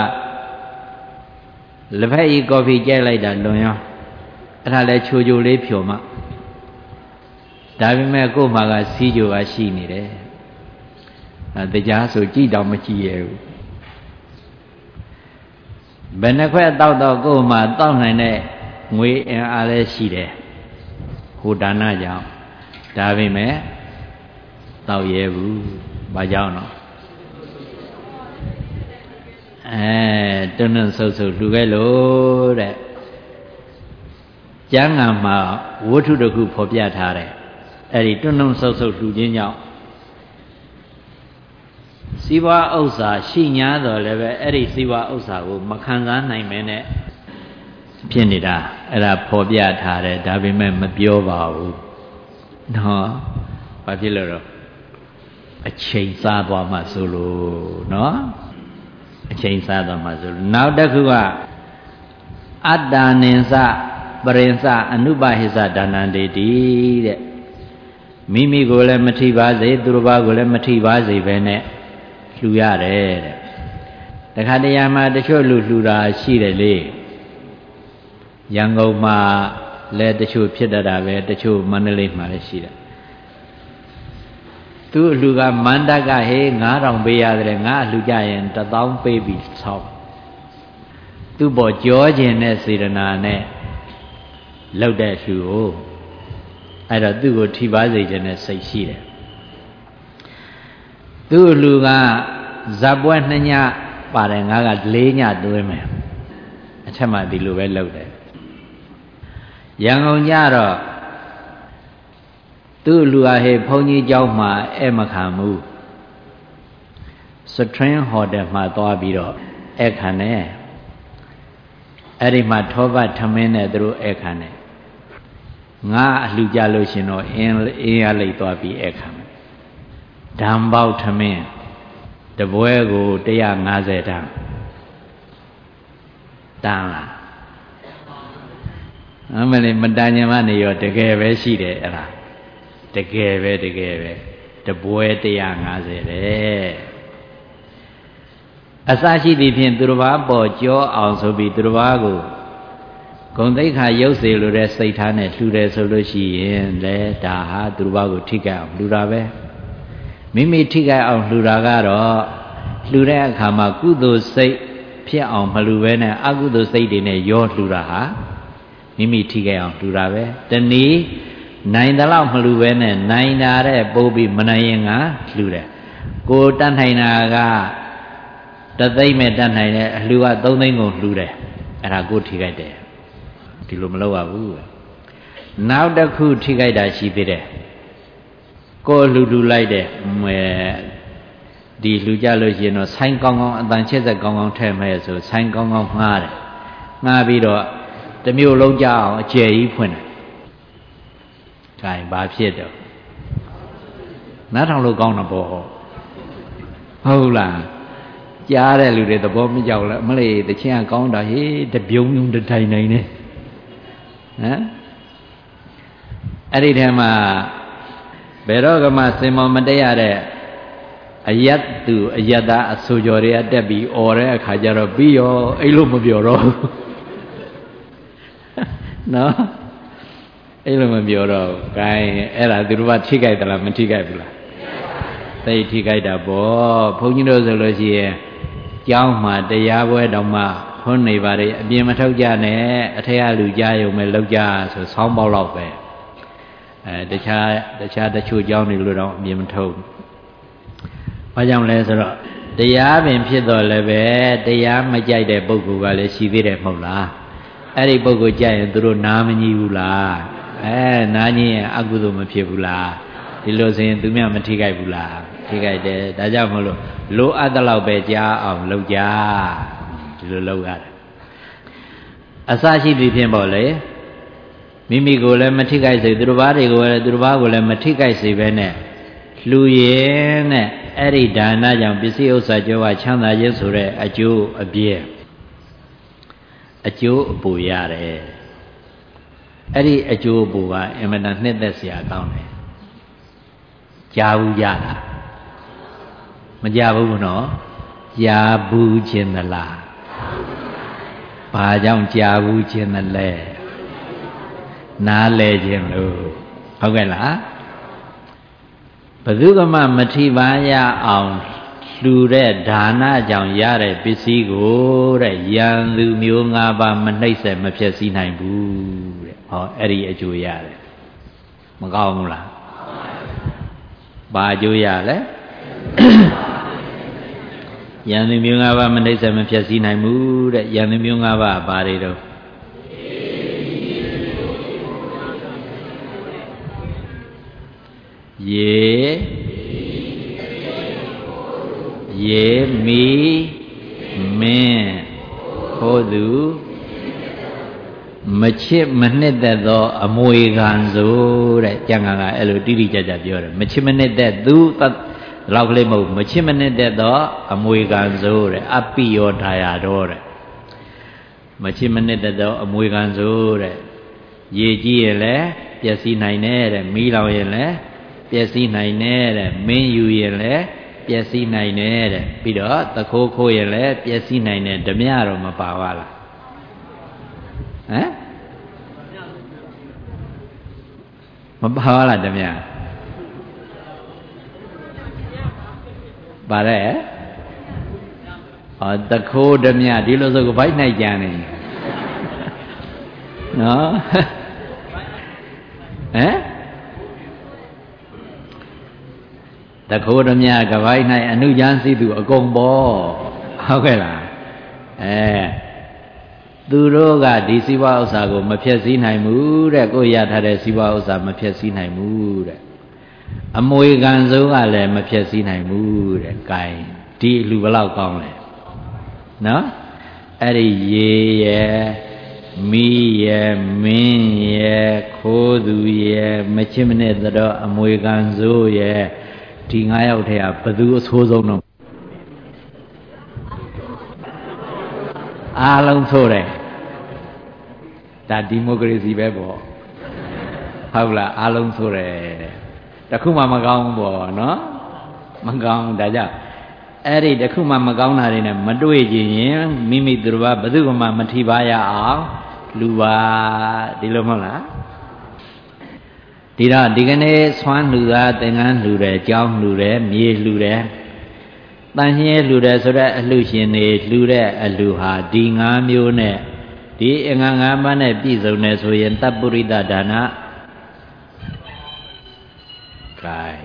လက်ဖက်ဤကော်ဖီကြိုက်လိုက်တာလွန်ရောအဲ့ဒါလဲချိုချိုလေးဖြော်မှဒါပေမဲ့ကို့မှာကစီးကြိုကရှိနေတယ်အဲတရားဆိုကြည်တောင်မကြည့်ရဘူးဘယ်နှခွက်တောက်တော့ကို့မှာတောက်နိုင်တဲ့ငွေအင်အားလည်းရှိတယ်ဟိုဒါနကြောင့်ဒါပေမဲ့တောက်ရဲဘူးဘာကြောင့်တော့အဲတွန်းတွန်းဆုပ်ဆုပ်လှူခဲ့လို့တဲ့ကျမ်းဂန်မှာဝတ္ထုတစ်ခုဖော်ပြထားတယ်အဲ့ဒီတွန်းတွန်းဆုပ်ဆုပ်လှူခြင်းကြောင့်စီးပွားဥစ္စာရှိ냐တော့လည်းပဲအဲ့ဒီစီးပွားဥစ္စာကိုမခံစားနိုင်မင်းနဲ့ဖြစ်နေတာအဲ့ဒါဖော်ပြထားတယ်ဒါပေမဲ့မပြောပါဘူးနော်ဘာဖြစ်လို့တော့အချိန်စားသွားမှဆိုလို့နော်အချိန်စားသွားမှဆိုလို့နောက်တစ်ခုကအတ္တနိစ္စပရိစ္ဆအနုပဟိစ္စဒါနံတေတိတဲ့မိမိကိုလည်းမထိပါစေသူတစ်ပါးကိုလည်းမထိပါစေပဲနဲ့လှူရတယ်တဲ့တခါတရံမှာတချို့လူလှူတာရှိတယ်လေရန်ကုန်မှာလည်းတချို့ဖြစ်တတ်တာပဲတချို့မန္တလေးမှာလည်းရှိတယ်သူအလှကမန္တကဟေးငါးထောင်ပေးရတယ်ငါအလှကြရင်တစ်သောင်းပေးပြီးဆောက်သူ့ပေါ်ကြောခြင်းနဲ့စေတနာနဲ့လောက်တဲ့လှကိုအဲ့တော့သူ့ကိုထိပါစေခြင်းနဲ့စိတ်ရှိတယ်သူ့အလှကဇပ်ပွဲနှစ်ညပါတယ်ငါကလေးညသွင်းမယ်အထက်မှာဒီလိုပဲလောက်တယ်ရန်ကုန်ကြတော့သူ့လူအားဟေဘုန်းကြီးเจ้าမှာအဲ့မခံဘူးစထရင်းဟိုတယ်မှာသွားပြီးတော့အဲ့ခံတယ်အဲ့ဒီမှာထောပတ်ထမင်းနဲ့သူတို့အဲ့ခံတယ်ငါအလှကြလို့ရှင်တော့အင်းအင်းရလိုက်သွားပြီးအဲ့ခံဓမ္ပေါက်ထမင်းတပွဲကိုone hundred fiftyတန်းတန်းလားအမလေးမတန်ញမနေရောတကယ်ပဲရှိတယ်အဲ့ဒါတကယ်ပဲတကယ်ပဲတပွဲone hundred fiftyတဲ့အစရှိသည်ဖြင့်သူတစ်ပါးပေါ်ကြောအောင်ဆိုပြီးသူတစ်ပါးကိုဂုံသိက္ခာရုပ်စေလိုတဲ့စိတ်ထားနဲ့လှူတယ်ဆိုလို့ရှိရင်လေဒါဟာသူတစ်ပါးကိုထိခိုက်အောင်လှူတာပဲမိမိထိခိုက်အောင်လှူတာကတော့လှူတဲ့အခါမှာကုသိုလ်စိတ်ဖြစ်အောင်မလှူဘဲနဲ့အကုသိုလ်စိတ်တွေနဲ့ရောလှူတာဟာမိမိထိခိုက်အောင်လှူတာပဲတနည်းနိုင်တယ်လို့မလှူဘဲနဲ့နိုင်တာတဲ့ပိုးပြီးမနိုင်ရင်ကလှူတယ်ကိုတတ်နိုင်တာကတသိမ့်မဲ့တတ်နိုင်တဲ့အလှူကသုံးသိန်းကိုလှူတယ်အဲ့ဒါကိုထိခိုက်တယ်ဒီလိုမလုပ်ရဘူးနောက်တစ်ခုထိခိုက်တာရှိသေးတယ်ကိုလူလူလိုက်တယ်မဲဒီလူကြလို့ရှိရင်တော့ဆိုင်းကောင်းကောင်းအတန်ချက်ဆက်ကောင်းကောင်းထည့်မဲ့ဆိုဆိုင်းကောင်းကောင်းငှားတယ်ငှားပြီးတော့တစ်မျိုးလုံးကြအောင်အကျယ်ကြီးဖွင့်တယ်။ဒါရင်ဘာဖြစ်တော့နားထောင်လို့ကောင်းတော့ပေါ့ဟုတ်လားကြားတဲ့လူတွေသဘောမကြောက်လားမလေးတချင်းကကောင်းတာဟေးတပြုံးပြုံးတထိုင်နိုင်နေဟမ်အဲ့ဒီထဲမှာဘယ်တော့ကမှစင်မောမတည့်ရတဲ့အယတ်သူအယတ်သားအဆူကြော်တွေကတက်ပြီးអော်တဲ့အခါကျတော့ပြီးရောအဲ့လိုမပြောတော့နော်အဲ့လိုမပြောတော့ gain အဲ့ဒါသူတို့ကထိကြိုက်သလားမထိကြိုက်ဘူးလားသိထိကြိုက်တာပေါ့ဘုန်းကြီးတို့ဆိုလို့ရှိရင်ကျောင်းမှာတရားပွဲတောင်မှဟောနေပါလေအပြင်မထုတ်ကြနဲ့အထက်ကလူကြားရုံပဲလောက်ကြဆိုဆောင်းပေါက်လောက်ပဲအဲတခြားတခြားတချို့ကျောင်းတွေလို့တော့အပြင်မထုတ်ဘာကြောင့်လဲဆိုတော့တရားပင်ဖြစ်တော်လည်းပဲတရားမကြိုက်တဲ့ပုဂ္ဂိုလ်ကလည်းရှိသေးတယ်မဟုတ်လားအဲ့ဒီပုဂ္ဂိုလ်ကြိုက်ရင်သူတို့နားမကြီးဘူးလားအဲနားကြီးရင်အကုသိုလ်မဖြစ်ဘူးလားဒီလိုဆိုရင်သူမြတ်မထိခိုက်ဘူးလားထိခိုက်တယ်ဒါကြောင့်မလို့လိုအပ်တဲ့လောက်ပဲကြားအောင်လုပ်ကြဒီလိုလုပ်ရတယ်အစရှိသည်ဖြင့်ပေါ့လေမိမိကိုလည်းမထိခိုက်စေသူတစ်ပါးတွေကိုလည်းသူတစ်ပါးကိုလည်းမထိခိုက်စေပဲနဲ့လှူရင်နဲ့အဲ့ဒီဒါနကြောင့်ပစ္စည်းဥစ္စာကြောကချမ်းသာခြင်းဆိုတဲ့အကျိုးအပြည့်အကျိုးအပူရတယ်အဲ့ဒီအကျိုးအပူကအင်မတန်နှစ်သက်စရာကောင်းတယ်ကြားဘူးကြလားမကြားဘူးနော်ကြားဘူးခြင်းသလားဘာကြောင့်ကြားဘူးခြင်းသလဲနားလဲခြင်းလို့ဟုတ်ကဲ့လားဘယ်သူမှမထိပါရအောင်လှူတဲ့ဒါနကြောင့်ရတဲ့ပစ္စည်းကိုတဲ့ယံသူမျိုး၅ပါးမနှိမ့်ဆက်မဖြစ်စည်းနိုင်ဘူးတဲ့ဟောအဲ့ဒီအကျိုးရတယ်မကောင်းဘူးလားဘာအကျိုးရလဲယံသူမျိုး၅ပါးမနှိမ့်ဆက်မဖြစ်စည်းနိုင်ဘူးတဲ့ယံသူမျိုး၅ပါးဘာတွေတော့ရေရေမီမင်းခိုးသူမချစ်မနှစ်သက်သောအမွေခံဆိုတဲ့ကျန်ကန်ကအဲ့လိုတိတိကျကျပြောတယ်မချစ်မနှစ်သက်သူလောက်ကလေးမဟုတ်မချစ်မနှစ်သက်သောအမွေခံဆိုတဲ့အပိယောထာယတော်တဲ့မချစ်မနှစ်သက်သောအမွေခံဆိုတဲ့ရေကြီးရင်လည်းပျက်စီးနိုင်တဲ့မီးလောင်ရင်လည်းပျက်စီးနိုင်တဲ့မင်းယူရင်လည်းပျက်စီးနိုင်တဲ့ပြီးတော့သခိုးခိုးရင်လည်းပျက်စီးနိုင်တဲ့ဓမြတော့မပါပါလားဟမ်မပါပါလားဓမြပါတယ်ဟောသခိုးဓမြဒီလိုဆိုကိုဘိုက်နိုင်ကြနေနော်ဟမ်တခိုးဓမြကပိုင်း၌အနုဉာဏ်စီသူအကုန်ပေါ်ဟုတ်ကဲ့လားအဲသူတို့ကဒီစီးပွားဥစ္စာကိုမဖျက်ဆီးနိုင်ဘူးတဲ့ကိုရထားတဲ့စီးပွားဥစ္စာမဖျက်ဆီးနိုင်ဘူးတဲ့အမွေခံစိုးကလည်းမဖျက်ဆီးနိုင်ဘူးတဲ့ gain ဒီလူဘလောက်ကောင်းလဲနော်အဲ့ဒီရေရဲ့မီးရဲ့မင်းရဲ့ခိုးသူရဲ့မချစ်မနဲ့တော့အမွေခံစိုးရဲ့ဒီ၅ယောက်ထဲကဘယ်သူအဆိုးဆုံးတော့အားလုံးဆိုတယ်ဒါဒီမိုကရေစီပဲပေါ့ဟုတ်လားအားလုံးဆိုတယ်တခုမှမကောင်းဘူးပေါ့နော်မကောင်းဒါကြောင့်အဲ့ဒီတခုမှမကောင်းတာတွေနဲ့မတွေ့ကြရင်မိမိသူတို့ကဘယ်သူမှမထိပါရအောင်လူပါဒီလိုမဟုတ်လားဒီတော့ဒီကနေ့ဆွမ်းလှူတာသင်္ကန်းလှူတယ်ကြောင်းလှူတယ်မြေလှူတယ်တန်ရှင်းလှူတယ်ဆိုတဲ့အလှရှင်တွေလှူတဲ့အလှဟာဒီ၅မျိုးနဲ့ဒီအင်္ဂါ၅ပါးနဲ့ပြည့်စုံတယ်ဆိုရင်တပ္ပုရိသဒါန gain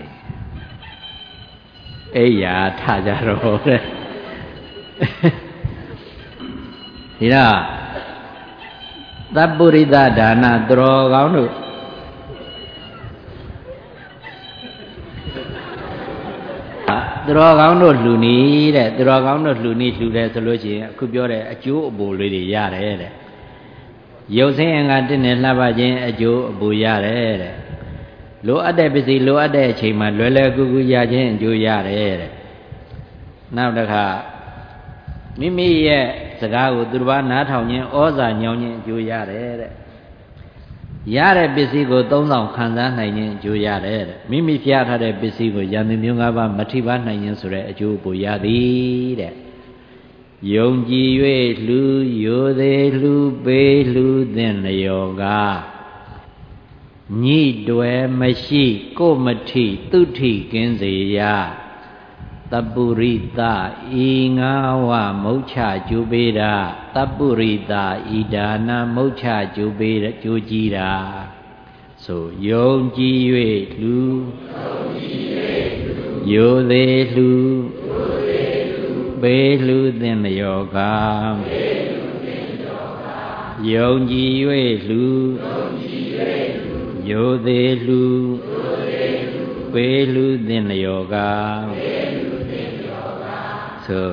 အိယာထကြတော့တဲ့ဒီတော့တပ္ပုရိသဒါနသရောကောင်းတို့သူတော်ကောင်းတို့လှူနေတဲ့သူတော်ကောင်းတို့လှူနေလှူတယ်ဆိုလို့ရှိရင်အခုပြောတဲ့အကျိုးအပိုလေးတွေရတယ်တဲ့ရုပ်ဆင်းရဲကတင့်နဲ့လှပခြင်းအကျိုးအပိုရတယ်တဲ့လိုအပ်တဲ့ပစ္စည်းလိုအပ်တဲ့အချိန်မှာလွယ်လွယ်ကူကူရခြင်းအကျိုးရတယ်တဲ့နောက်တစ်ခါမိမိရဲ့စကားကိုသူတစ်ပါးနားထောင်ခြင်းဩဇာညောင်းခြင်းအကျိုးရတယ်တဲ့ရတဲ့ပစ္စည်းကိုသုံးဆောင်ခံစားနိုင်ခြင်းအကျိုးရတယ်တဲ့မိမိဖျားထားတဲ့ပစ္စည်းကိုယန္တိမျိုး၅ပါးမထိပါနိုင်ခြင်းဆိုတဲ့အကျိုးပိုရသည်တဲ့ယုံကြည်၍လှူယိုသေးလှူပေးလှူသင့်လျော်ကညှိတွယ်မရှိကိုမထိသူထိကင်းစေရတပုရိသဤငါဝမုတ်ချကျူပေးတာတပုရိသဤဒါနမုတ်ချကျူပေးကျူကြည်တာဆိုယုံကြည်၍လှူယိုသေးလှူပေးလှူသင်လျောကယုံကြည်၍လှူယိုသေးလှူပေးလှူသင်လျောကဆို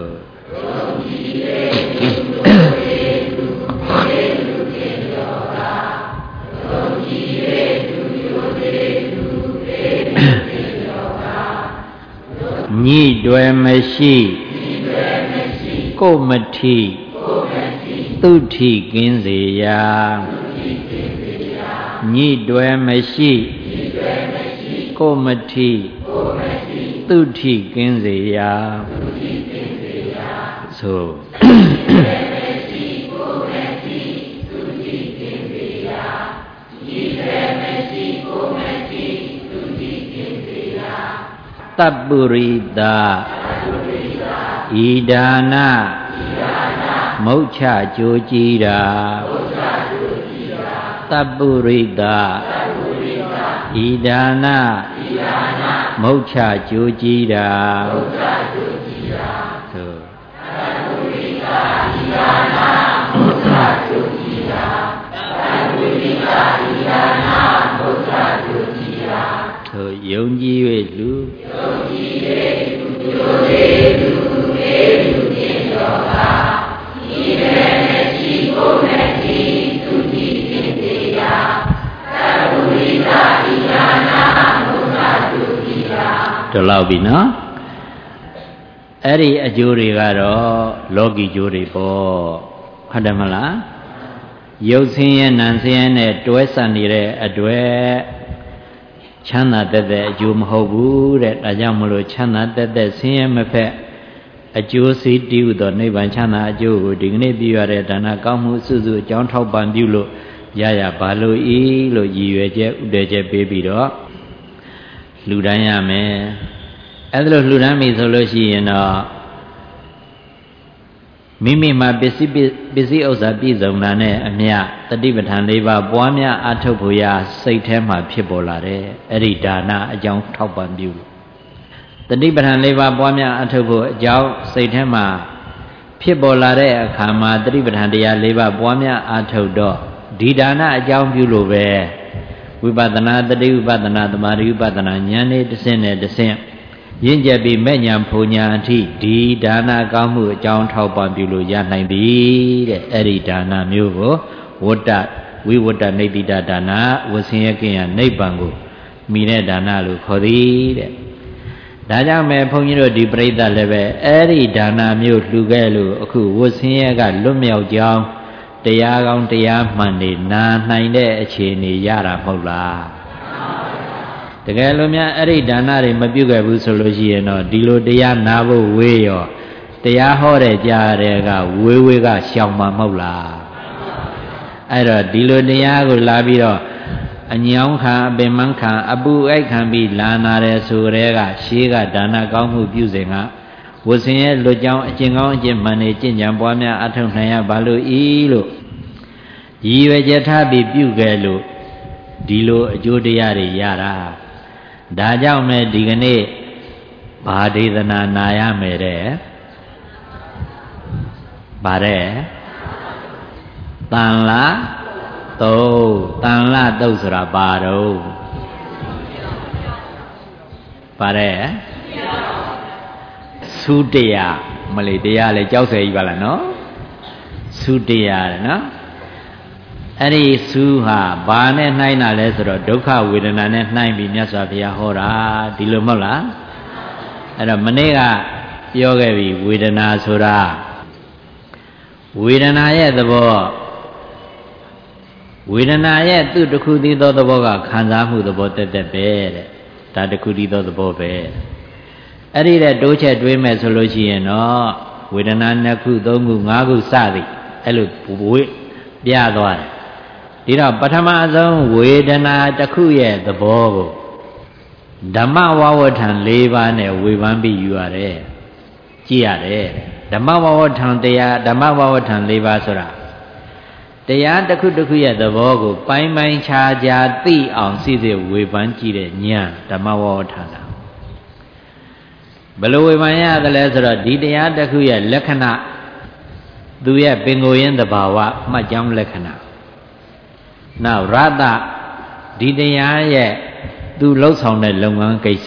ညှိတွယ်မရှိကိုမထိသူထိကင်းစေရာညှိတွယ်မရှိကိုမထိသူထိကင်းစေရာဆိုတပုရိသဤဒါနမုတ်ချကြိုးကြည်တာတပုရိသဤဒါနမုတ်ချကြိုးကြည်တာဆိုဆိုယုံကြည်၍လူယုံကြည်၍လူယုံကြည်လူေလူမြင်တော်ပါဤမဲ့မရှိကိုမဲ့ရှိသူကြည်ခြင်းတရားသတ္တဝိသဤယာနာမုဒ္ဒတုတိယာတော်လောက်ပြီနော်အဲ့ဒီအကျိုးတွေကတော့လောကီကျိုးတွေပေါ့ဟုတ်တယ်မလားရုပ်ဆင်းရဲနာမ်ဆင်းရဲနဲ့တွဲဆန်နေတဲ့အတွက်ချမ်းသာတက်တဲ့အကျိုးမဟုတ်ဘူးတဲ့ဒါကြောင့်မလို့ချမ်းသာတက်တဲ့ဆင်းရဲမဖက်အကျိုးစီးတည်ဟုသောနိဗ္ဗာန်ချမ်းသာအကျိုးကိုဒီကနေ့ပြရတဲ့ဒါနကောင်းမှုစုစုအကြောင်းထောက်ပံ့ပြုလို့ရရပါလို့ဤလို့ရည်ရွယ်ချက်ဥဒဲချက်ပေးပြီးတော့လှူဒန်းရမယ်အဲ့ဒါလို့လှူဒန်းပြီဆိုလို့ရှိရင်တော့မိမိမှာပစ္စည်းပစ္စည်းဥစ္စာပြည့်စုံတာနဲ့အမျှတတိပဋ္ဌာန်၄ပါးပွားများအထုတ်ဖို့ရစိတ်ထဲမှာဖြစ်ပေါ်လာတယ်အဲ့ဒီဒါနအကြောင်းထောက်ပံ့ပြုတတိပဋ္ဌာန်၄ပါးပွားများအထုတ်ဖို့အကြောင်းစိတ်ထဲမှာဖြစ်ပေါ်လာတဲ့အခါမှာတတိပဋ္ဌာန်တရား၄ပါးပွားများအထုတ်တော့ဒီဒါနအကြောင်းပြုလို့ပဲဝိပဿနာတတိဝိပဿနာသမာဓိဝိပဿနာဉာဏ်နဲ့တစ်ဆင့်နဲ့တစ်ဆင့်ရင့်ကျက်ပြီးမဲ့ညာဖူညာအထိဒီဒါနကောင်းမှုအကြောင်းထောက်ပံ့ပြုလို့ရနိုင်ပြီတဲ့အဲ့ဒီဒါနမျိုးကိုဝတ္တဝိဝတ္တနိတိတဒါနဝဆင်းရဲကင်းရာနိဗ္ဗာန်ကိုမိတဲ့ဒါနလို့ခေါ်သည်တဲ့ဒါကြောင့်မဲ့ဘုန်းကြီးတို့ဒီပရိသတ်လည်းပဲအဲ့ဒီဒါနမျိုးလှူခဲ့လို့အခုဝဆင်းရဲကလွတ်မြောက်ကြောင်းတရားကောင်းတရားမှန်နေနာနိုင်တဲ့အခြေအနေရတာမဟုတ်လားတကယ်လို့များအဲ့ဒီဒါနတွေမပြုခဲ့ဘူးဆိုလို့ရှိရင်တော့ဒီလိုတရားနာဖို့ဝေးရောတရားဟောတဲ့ကြားတဲ့ကဝေးဝေးကရှောင်မှာမဟုတ်လားအဲ့တော့ဒီလိုတရားကိုလာပြီးတော့အညောင်းခံအပင်မခံအပူအိုက်ခံပြီးလာနာတယ်ဆိုတဲ့ကရှေးကဒါနကောင်းမှုပြုစဉ်ကဝဆင်းရဲ့လွတ်ကြောင်းအကျင့်ကောင်းအကျင့်မှန်နေကျင့်ကြံပွားများအထောက်နိုင်ရပါလို့ဤလို့ရည်ရွယ်ချက်ထားပြီးပြုခဲ့လို့ဒီလိုအကျိုးတရားတွေရတာဒါကြောင့်မဲ့ဒီကနေ့ဘာဒေသနာနာရမယ်တဲ့ဗါတဲ့တန်လာသုတ်တန်လာသုတ်ဆိုတာဘာတော့ဗါတဲ့ su tia mali tia le chao se ba la no su tia no ari su ha ba ne nai na le so ro dukkha vedana ne nai bi myat swa bhaya ho ra di lo mok la ai do mane ka pyo ke bi vedana so ra vedana ye thabo vedana ye tu takku ti tho thabo ka khan sa mu thabo tet tet be de da takku ti tho thabo beအဲ့ဒီတဲ့တိုးချက်တွေးမဲ့ဆိုလို့ရှိရင်တော့ဝေဒနာနှစ်ခုသုံးခုငါးခုစသည်အဲ့လိုဝေပြသွားတယ်ဒီတော့ပထမဆုံးဝေဒနာတစ်ခုရဲ့သဘောကိုဓမ္မဝဝထံ၄ပါးနဲ့ဝေဖန်ပြီးယူရတယ်ကြည့်ရတယ်ဓမ္မဝဝထံတရားဓမ္မဝဝထံ၄ပါးဆိုတာတရားတစ်ခုတစ်ခုရဲ့သဘောကိုပိုင်းပိုင်းခြားခြားသိအောင်စိစိဝေဖန်ကြည့်တဲ့ဉာဏ်ဓမ္မဝဝထံဘယ်လိုဝေဖန်ရတယ်လဲဆိုတော့ဒီတရားတစ်ခုရဲ့လက္ခဏာသူရဲ့ပင်ကိုယ်ရင်းသဘာဝမှတ်ကြောင်းလက္ခဏာနောက်ရတဒီတရားရဲ့သူလှုပ်ဆောင်တဲ့လုပ်ငန်းကိစ္စ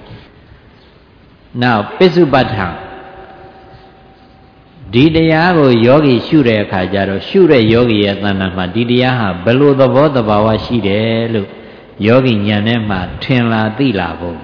နောက်ပစ္စုပ္ပထံဒီတရားကိုယောဂီရှုတဲ့အခါကျတော့ရှုတဲ့ယောဂီရဲ့သဏ္ဍာန်မှာဒီတရားဟာဘယ်လိုသဘောသဘာဝရှိတယ်လို့ယောဂီဉာဏ်နဲ့မှထင်လာသိလာဖို့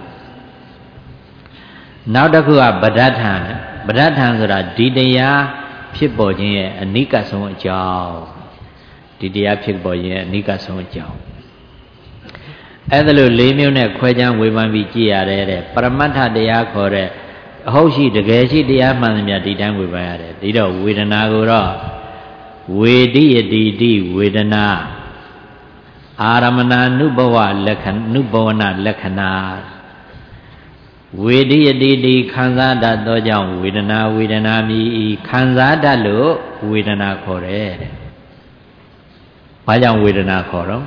နောက်တစ်ခုကပဋ္ဌာထံပဋ္ဌာထံဆိုတာဒီတရားဖြစ်ပေါ်ခြင်းရဲ့အနိကဆုံးအကြောင်းဒီတရားဖြစ်ပေါ်ခြင်းရဲ့အနိကဆုံးအကြောင်းအဲ့ဒါလို့၄မျိုးနဲ့ခွဲခြားဝေဖန်ပြီးကြည့်ရတယ်တဲ့ပရမတ္ထတရားခေါ်တဲ့အဟုတ်ရှိတကယ်ရှိတရားမှန်သမျှဒီတိုင်းဝေဖန်ရတယ်ဒီတော့ဝေဒနာကိုတော့ဝေတိယတိတိဝေဒနာအာရမဏနုဘဝလက္ခဏနုဘဝနာလက္ခဏာဝေတိယတိတိခံစားတတ်သောကြောင့်ဝေဒနာဝေဒနာမြည်ခံစားတတ်လို့ဝေဒနာခေါ်တယ်တဲ့။ဘာကြောင့်ဝေဒနာခေါ်တော့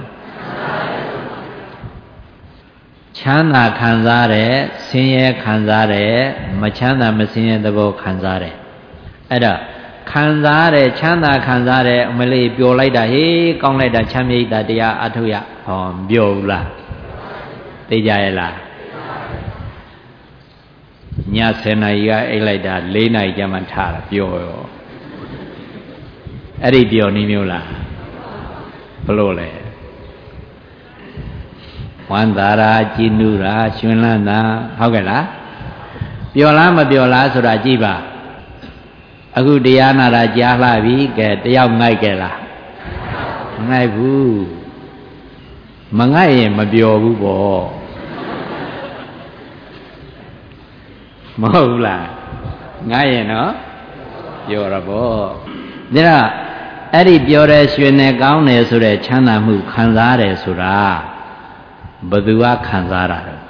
ချမ်းသာခံစားတယ်ဆင်းရဲခံစားတယ်မချမ်းသာမဆင်းရဲသဘောခံစားတယ်အဲ့တော့ခံစားတယ်ချမ်းသာခံစားတယ်အမလေးပျော်လိုက်တာဟေးကောင်းလိုက်တာချမ်းမြေ့တာတရားအထုရဟောမပျော်ဘူးလားသိကြရဲ့လားညဆယ်နာရီကအိတ်လိုက်တာ၄နာရီကျမှထားတာပျော်ရောအဲ့ဒီပျော်နည်းမျိုးလားဘလို့လဲဝမ်းသာရာကြည်နူရာရှင်လန်းတာဟုတ်ကဲ့လားပျော်လားမပျော်လားဆိုတာကြည့်ပါအခုတရားနာတာကြားလှပြီကဲတယောက်ငိုက်ကြလားမငိုက်ဘူးမငိုက်ရင်မပျော်ဘူးပေါ့မဟုတ်ဘူးလားငိုက်ရင်နော်ပျော်ရပေါ့ဒါတော့အဲ့ဒီပျော်တယ်ရွှင်တယ်ကောင်းတယ်ဆိုတဲ့ချမ်းသာမှုခံစားတယ်ဆိုတာဘယ်သူကခံစားတာတော့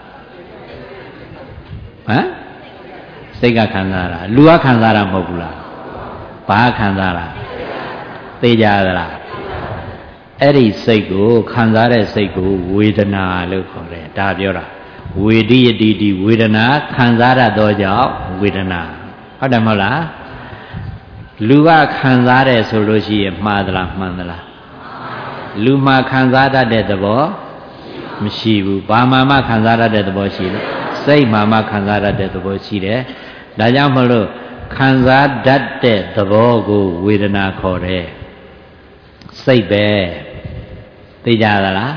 ဟမ်စိတ်ကခံစားတာလူကခံစားတာမဟုတ်ဘူးလားဘာခံစားတာသိကြသလားအဲ့ဒီစိတ်ကိုခံစားတဲ့စိတ်ကိုဝေဒနာလို့ခေါ်တယ်ဒါပြောတာဝေဒိယတိတိဝေဒနာခံစားရသောကြောင့်ဝေဒနာဟုတ်တယ်မဟုတ်လားလူကခံစားတယ်ဆိုလို့ရှိရင်မှားသလားမှန်သလားလူမှခံစားတတ်တဲ့သဘောမရှိဘူးဘာမှမခံစားရတဲ့သဘောရှိလို့စိတ်မှမှခံစားရတဲ့သဘောရှိတယ်ဒါကြောင့်မလို့ခံစားတတ်တဲ့သဘောကိုဝေဒနာခေါ်တယ်စိတ်ပဲသိကြသလား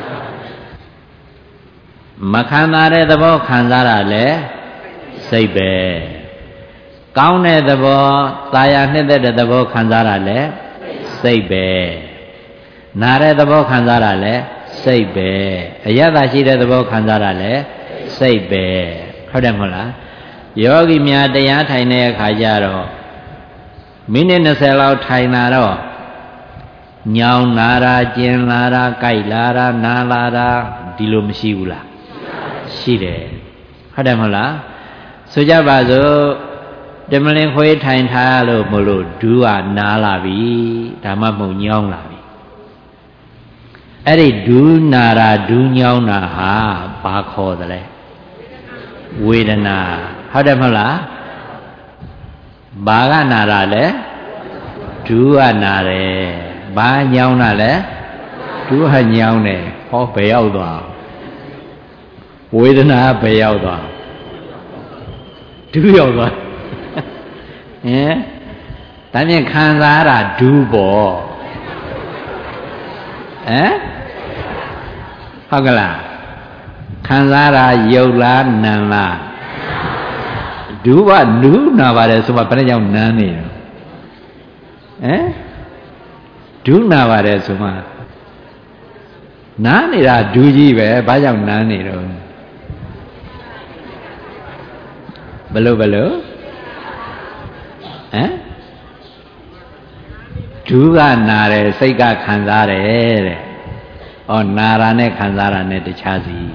မခံစားတဲ့သဘောခံစားရလဲစိတ်ပဲကောင်းတဲ့သဘောသာယာနှစ်သက်တဲ့သဘောခံစားရလဲစိတ်ပဲနာတဲ့သဘောခံစားရလဲစိတ်ပဲအယတ္တရှိတဲ့သဘောခံစားရလဲစိတ်ပဲဟုတ်တယ်မဟုတ်လားယောဂီများတရားထိုင်တဲ့အခါကျတော့မိနစ်၂၀လောက်ထိုင်လာတော့ညောင်းလာတာကျင်လာတာကြိုက်လာတာနားလာတာဒီလိုမရှိဘူးလားရှိတယ်ဟုတ်တယ်မဟုတ်လားဆိုကြပါစို့တမလင်ခွေးထိုင်ထားလို့မလို့ဒူးကနားလာပြီဒါမှမဟုတ်ညောင်းလာပြီအဲ့ဒီဒူးနာတာဒူးညောင်းတာဟာဘာခေါ်သလဲဝေဒနာဟုတ်တယ်မဟုတ်လားဘာကနာတာလဲဒူးကနာတယ်ဘာညောင်းတာလဲဒူးကညောင်းတယ်ဟောဘယ်ရောက်သွားဝေဒနာဘယ်ရောက်သွားဟဒူးရောက်သွားဟင်ဒါဖြင့်ခံစားတာဒူးပေါ့ဟမ်ဟုတ်ကလားခံစားတာယုတ်လားနံလားဒူးကနူးနာပါတယ်ဆိုမှဘယ်နဲ့ကြောင့်နန်းနေလဲဟမ်ဒူးနာပါတယ်ဆိုမှနားနေတာဒူးကြီးပဲဘာကြောင့်နားနေတော့ဘလို့ဘလို့ဟမ်ဒူးကနာတယ်စိတ်ကခံစားတယ်တဲ့ဩနာတာနဲ့ခံစားတာနဲ့တခြားစီ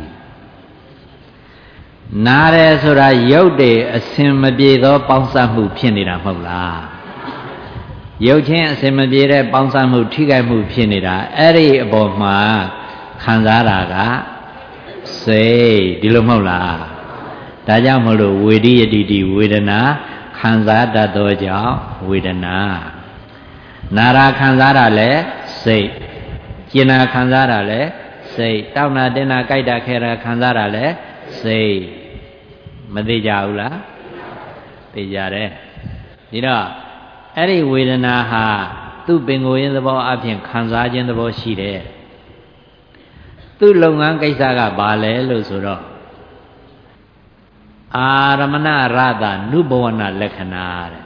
နာတယ်ဆိုတာရုပ်တွေအစင်မပြေသောပေါင်းစပ်မှုဖြစ်နေတာမဟုတ်လားရုပ်ချင်းအစင်မပြေတဲ့ပေါင်းစပ်မှုထိခိုက်မှုဖြစ်နေတာအဲ့ဒီအပေါ်မှာခံစားတာကစိတ်ဒီလိုမဟုတ်လားဒါကြောင့်မလို့ဝေဒိယတိတိဝေဒနာခံစားတတ်သောကြောင့်ဝေဒနာနာရာခံစားတာလဲစိတ်ကျင်နာခံစားတာလဲစိတ်တောင်းတာတင်တာကြိုက်တာခဲတာခံစားတာလဲစိတ်မသိကြဘူးလားသိကြတယ်ဒီတော့အဲ့ဒီဝေဒနာဟာသူ့ပင်ကိုယ်ရင်းသဘောအပြင်ခံစားခြင်းသဘောရှိတယ်သူ့လုပ်ငန်းကိစ္စကဘာလဲလို့ဆိုတော့အာရမဏရတနုဘဝနာလက္ခဏာတဲ့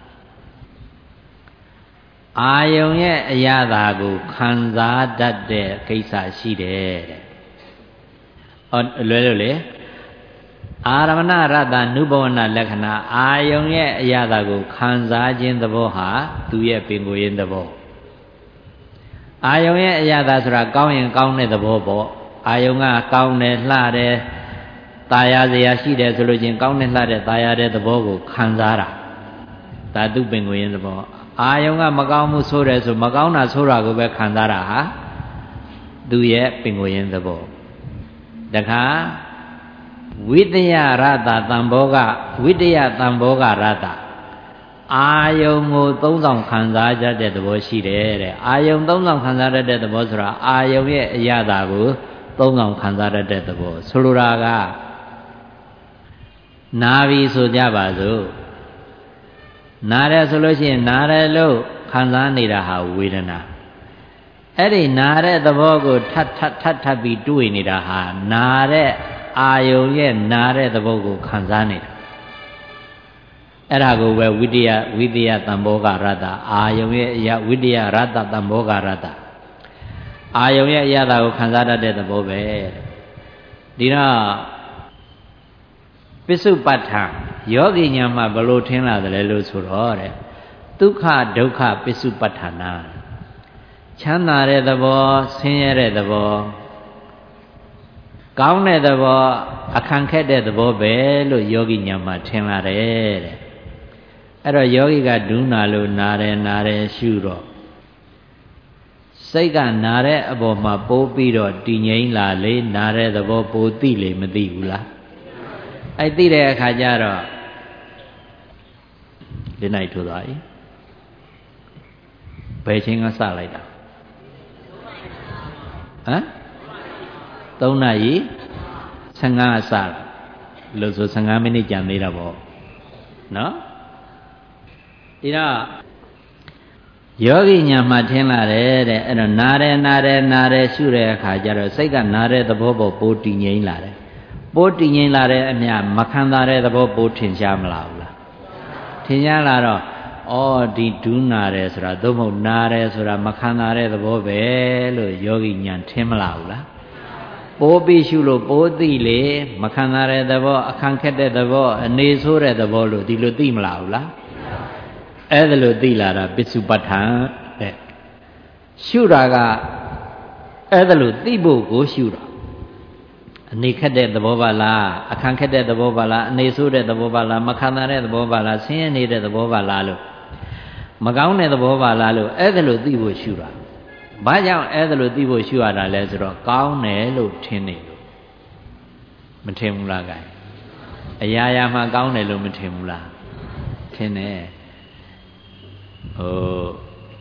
အာယုံရဲ့အရာသာကိုခံစားတတ်တဲ့ကိစ္စရှိတယ်တဲ့ဟောလွယ်လို့လေအာရမဏရတနုဘဝနာလက္ခဏာအာယုံရဲ့အရာသာကိုခံစားခြင်းသဘောဟာသူရဲ့ပင်ကိုယ်ရင်းသဘောအာယုံရဲ့အရာသာဆိုတာကောင်းရင်ကောင်းတဲ့သဘောပေါ့အာယုံကကောင်းတယ်လှတယ်ตาရစရာရှိတယ်ဆိုလို့ချင်းကောင်းတဲ့လှတဲ့ตาရတဲ့သဘောကိုခံစားတာဒါသူပင်ကိုယ်ရင်းသဘောအာယုံကမကောင်းမှုဆိုးတယ်ဆိုမကောင်းတာဆိုးတာကိုပဲခံစားတာဟာသူရဲ့ပင်ကိုယ်ရင်းသဘောတခါဝိတယရတသံဘောကဝိတယသံဘောကရတအာယုံကိုသုံးဆောင်ခံစားကြတဲ့သဘောရှိတယ်တဲ့အာယုံသုံးဆောင်ခံစားရတဲ့သဘောဆိုတာအာယုံရဲ့အရာသာကိုသုံးဆောင်ခံစားရတဲ့သဘောဆိုလိုတာကနာပြီဆိုကြပါစို့နာတယ်ဆိုလို့ရှိရင်နာတယ်လို့ခံစားနေတာဟာဝေဒနာအဲ့ဒီနာတဲ့သဘောကိုထပ်ထပ်ထပ်ထပ်ပြီးတွေ့နေတာဟာနာတဲ့အာယုံရဲ့နာတဲ့သဘောကိုခံစားနေတာအဲ့ဒါကိုပဲဝိတယဝိတယသံဘောဂရတ္တအာယုံရဲ့အရာဝိတယရတ္တသံဘောဂရတ္တအာယုံရဲ့အရာသာကိုခံစားတတ်တဲ့သဘောပဲဒီတော့ပစ္စုပ္ပတ္ထယောဂီညာမှာဘလို့ထင်လာတယ်လို့ဆိုတော့တဲ့ဒုက္ခဒုက္ခပစ္စုပ္ပတ္ထနာချမ်းသာတဲ့သဘောဆင်းရဲတဲ့သဘောကောင်းတဲ့သဘောအခန့်ခက်တဲ့သဘောပဲလို့ယောဂီညာမှာထင်လာတယ်တဲ့အဲ့တော့ယောဂီကဒုနာလို့နာတယ်နာတယ်ရှုတော့စိတ်ကနာတဲ့အပေါ်မှာပိုးပြီးတော့တည်ငြိမ်လာလေနာတဲ့သဘောပိုးသိလေမသိဘူးလားအဲ့သိတဲ့အခါကျတော့ဒီနိုင်ထိုးသွားပြီဘယ်ချင်းကစလိုက်တာဟမ်သုံးနာရီဆယ်ငါးစလို့ဆိုဆယ်ငါးမိနစ်ကြာသေးတာပေါ့နော်ဒီတော့ယောဂီညာမှာထင်လာတယ်တဲ့အဲ့တော့နာတယ်နာတယ်နာတယ်ရှုတဲ့အခါကျတော့စိတ်ကနာတဲ့သဘောပေါ်ပိုးတည်ငြိမ်လာတယ်ပိုးတည်ငြိမ်လာတဲ့အမြမခံစားတဲ့သဘောပိုးထင်ရှားမလားဘူးလားထင်ရှားလာတော့ဩဒီဒူးနာတယ်ဆိုတာသို့မဟုတ်နာတယ်ဆိုတာမခံစားတဲ့သဘောပဲလို့ယောဂီညာထင်မလားဘူးလားပိုးပြီးရှုလို့ပိုးသိလေမခံစားတဲ့သဘောအခန့်ခက်တဲ့သဘောအနေဆိုးတဲ့သဘောလို့ဒီလိုသိမလားဘူးလားအဲ့ဒါလို့သိလာတာပစ္စုပ္ပတ္ထန်တဲ့ရှုတာကအဲ့ဒါလို့သိဖို့ကိုရှုတာအနေခက်တဲ့သဘောပါလားအခန့်ခက်တဲ့သဘောပါလားအနေဆိုးတဲ့သဘောပါလားမခံစားတဲ့သဘောပါလားဆင်းရဲနေတဲ့သဘောပါလားလို့မကောင်းတဲ့သဘောပါလားလို့အဲ့ဒါလို့သိဖို့ရှုတာဘာကြောင့်အဲ့ဒါလို့သိဖို့ရှုရတာလဲဆိုတော့ကောင်းတယ်လို့ထင်နေလို့မထင်ဘူးလားကဲအရာရာမှာကောင်းတယ်လို့မထင်ဘူးလားထင်တယ်ဟို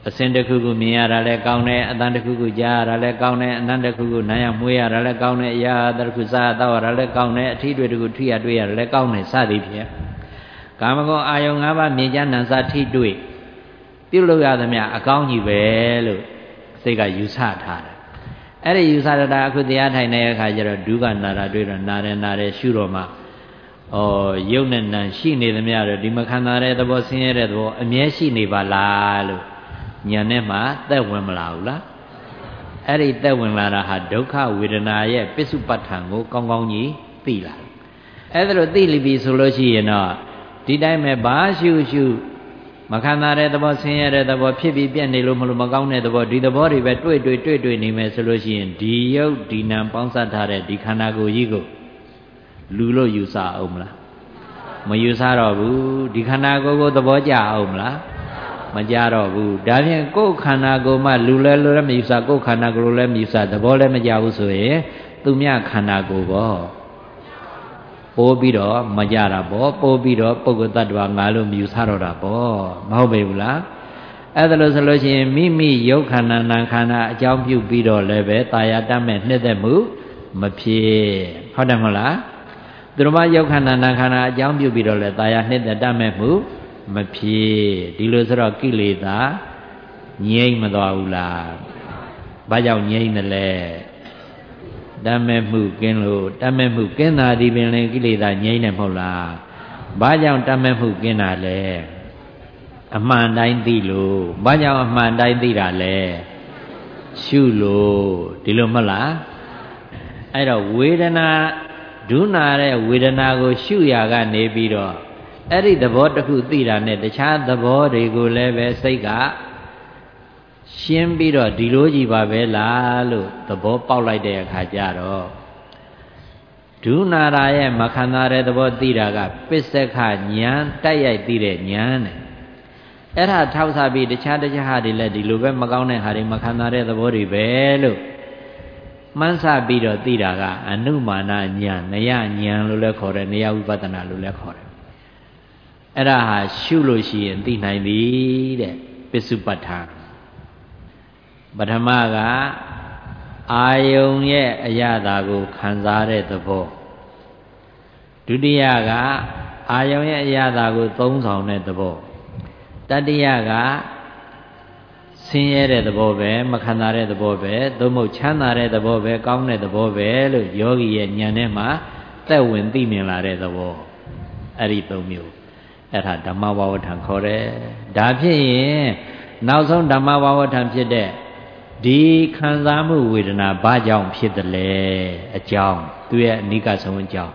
အစင်တစ်ခုခုမြင်ရတာလည်းကောင်းတယ်အတန်တစ်ခုခုကြားရတာလည်းကောင်းတယ်အနံ့တစ်ခုခုနားရမွေးရတာလည်းကောင်းတယ်အရာတစ်ခုစားတော့ရတာလည်းကောင်းတယ်အထီးတွေတစ်ခုထိရတွေ့ရတာလည်းကောင်းတယ်စသည်ဖြင့်ကာမဂုဏ်အာယုံ၅ပါးမြင်ကြနံစားထိတွေ့ပြုလုပ်ရသမျှအကောင်းကြီးပဲလို့စိတ်ကယူဆထားတယ်အဲ့ဒီယူဆရတာအခုတရားထိုင်တဲ့အခါကျတော့ဒုက္ခနာတာတွေ့တော့နာတယ်နာတယ်ရှုတော့မှဩရုပ်နဲ့နာရှိနေသမျှတော့ဒီမခံစားတဲ့သဘောဆင်းရဲတဲ့သဘောအမြဲရှိနေပါလားလို့ညာနဲ့မှသက်ဝင်မလာဘူးလားအဲ့ဒီသက်ဝင်လာတာဟာဒုက္ခဝေဒနာရဲ့ပစ္စုပ္ပတ္ထံကိုကောင်းကောင်းကြီးသိလာအဲ့ဒါလို့သိလိပြီဆိုလို့ရှိရင်တော့ဒီတိုင်းပဲဘာရှုရှုမခံစားတဲ့သဘောဆင်းရဲတဲ့သဘောဖြစ်ပြီးပြက်နေလို့မလို့မကောင်းတဲ့သဘောဒီသဘောတွေပဲတွေ့တွေ့တွေ့တွေ့နေမယ်ဆိုလို့ရှိရင်ဒီယုတ်ဒီနံပေါင်းစပ်ထားတဲ့ဒီခန္ဓာကိုယ်ကြီးကိုလူလို့ယူဆအောင်မလားမယူဆတော့ဘူးဒီခန္ဓာကိုယ်ကိုသဘောကျအောင်မလားမကြတော့ဘူးဒါဖြင့်ကိုယ်ခန္ဓာကိုယ်မှလူလဲလူလည်းမယူဆကိုယ်ခန္ဓာကိုယ်လည်းမယူဆသဘောလည်းမကြဘူးဆိုရင်သူမြခန္ဓာကိုယ်ပေါ့ပိုးပြီးတော့မကြတာပေါ့ပိုးပြီးတော့ပုဂ္ဂိုလ်တ attva ငါလို့မယူဆတော့တာပေါ့မဟုတ်ပေဘူးလားအဲ့ဒါလို့ဆိုလို့ရှိရင်မိမိယုတ်ခန္ဓာနာခန္ဓာအကြောင်းပြုပြီးတော့လည်းပဲตายတတ်မဲ့နှစ်သက်မှုမဖြစ်ဟုတ်တယ်မဟုတ်လားသူတို့ဘာယုတ်ခန္ဓာနာခန္ဓာအကြောင်းပြုပြီးတော့လည်းตายနှစ်သက်တတ်မဲ့မှုမဖြစ်ဒီလိုဆိုတော့ကိလေသာငြိမ့်မသွားဘူးလားဘာကြောင့်ငြိမ့်တယ်လဲတတ်မဲ့မှုကင်းလို့တတ်မဲ့မှုကင်းတာဒီပင်လည်းကိလေသာငြိမ့်တယ်မဟုတ်လားဘာကြောင့်တတ်မဲ့မှုကင်းတာလဲအမှန်တိုင်းသိလို့ဘာကြောင့်အမှန်တိုင်းသိတာလဲရှုလို့ဒီလိုမဟုတ်လားအဲ့တော့ဝေဒနာဒုနာတဲ့ဝေဒနာကိုရှုရကနေပြီးတော့အဲ့ဒီသဘောတစ်ခုသိတာနဲ့တခြားသဘောတွေကိုလည်းပဲစိတ်ကရှင်းပြီးတော့ဒီလိုကြီးပါပဲလားလို့သဘောပေါက်လိုက်တဲ့အခါကျတော့ဒုနာရာရဲ့မခံစားတဲ့သဘောသိတာကပစ္စကဉာဏ်တိုက်ရိုက်သိတဲ့ဉာဏ်နဲ့အဲ့ဒါထောက်စားပြီးတခြားတခြားဟာတွေလည်းဒီလိုပဲမကောင်းတဲ့ဟာတွေမခံစားတဲ့သဘောတွေပဲလို့မှန်းဆပြီးတော့သိတာကအနုမာနဉာဏ်နယဉာဏ်လို့လည်းခေါ်တယ်နယဝိပဿနာလို့လည်းခေါ်တယ်အဲ့ဒါဟာရှုလို့ရှိရင်သိနိုင်ပြီတဲ့ပစ္စုပ္ပတ္ထပထမကအာယုံရဲ့အရသာကိုခံစားတဲ့သဘောဒုတိယကအာယုံရဲ့အရသာကိုသုံးဆောင်တဲ့သဘောတတိယကဆင်းရဲတဲ့သဘောပဲမခံစားတဲ့သဘောပဲသို့မဟုတ်ချမ်းသာတဲ့သဘောပဲကောင်းတဲ့သဘောပဲလို့ယောဂီရဲ့ဉာဏ်ထဲမှာသက်ဝင်သိမြင်လာတဲ့သဘောအဲ့ဒီသုံးမျိုးအဲ့ဒါဓမ္မဝဝဋ္ဌံခေါ်တယ်ဒါဖြစ်ရင်နောက်ဆုံးဓမ္မဝဝဋ္ဌံဖြစ်တဲ့ဒီခံစားမှုဝေဒနာဘာကြောင့်ဖြစ်တယ်လဲအကြောင်းသူရဲ့အနိကဆုံးအကြောင်း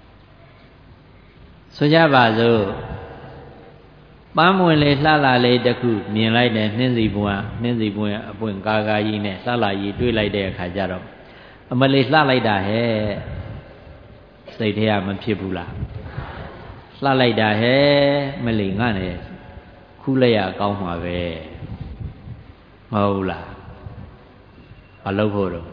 ဆိုကြပါစို့ပန်းမွင်လေးလှလှလေးတစ်ခုမြင်လိုက်တယ်နှင်းစီပွင့်နှင်းစီပွင့်အပွင့်ကာကာကြီးနဲ့လှလှကြီးတွေ့လိုက်တဲ့အခါကျတော့အမလေးလှလိုက်တာဟဲ့စိတ်ထဲကမဖြစ်ဘူးလားလှလိုက်တာဟဲ့မလေးငါနဲ့ခူးလိုက်ရကောင်းမှာပဲမဟုတ်လားမလုပ်ဖို့တော့ဟ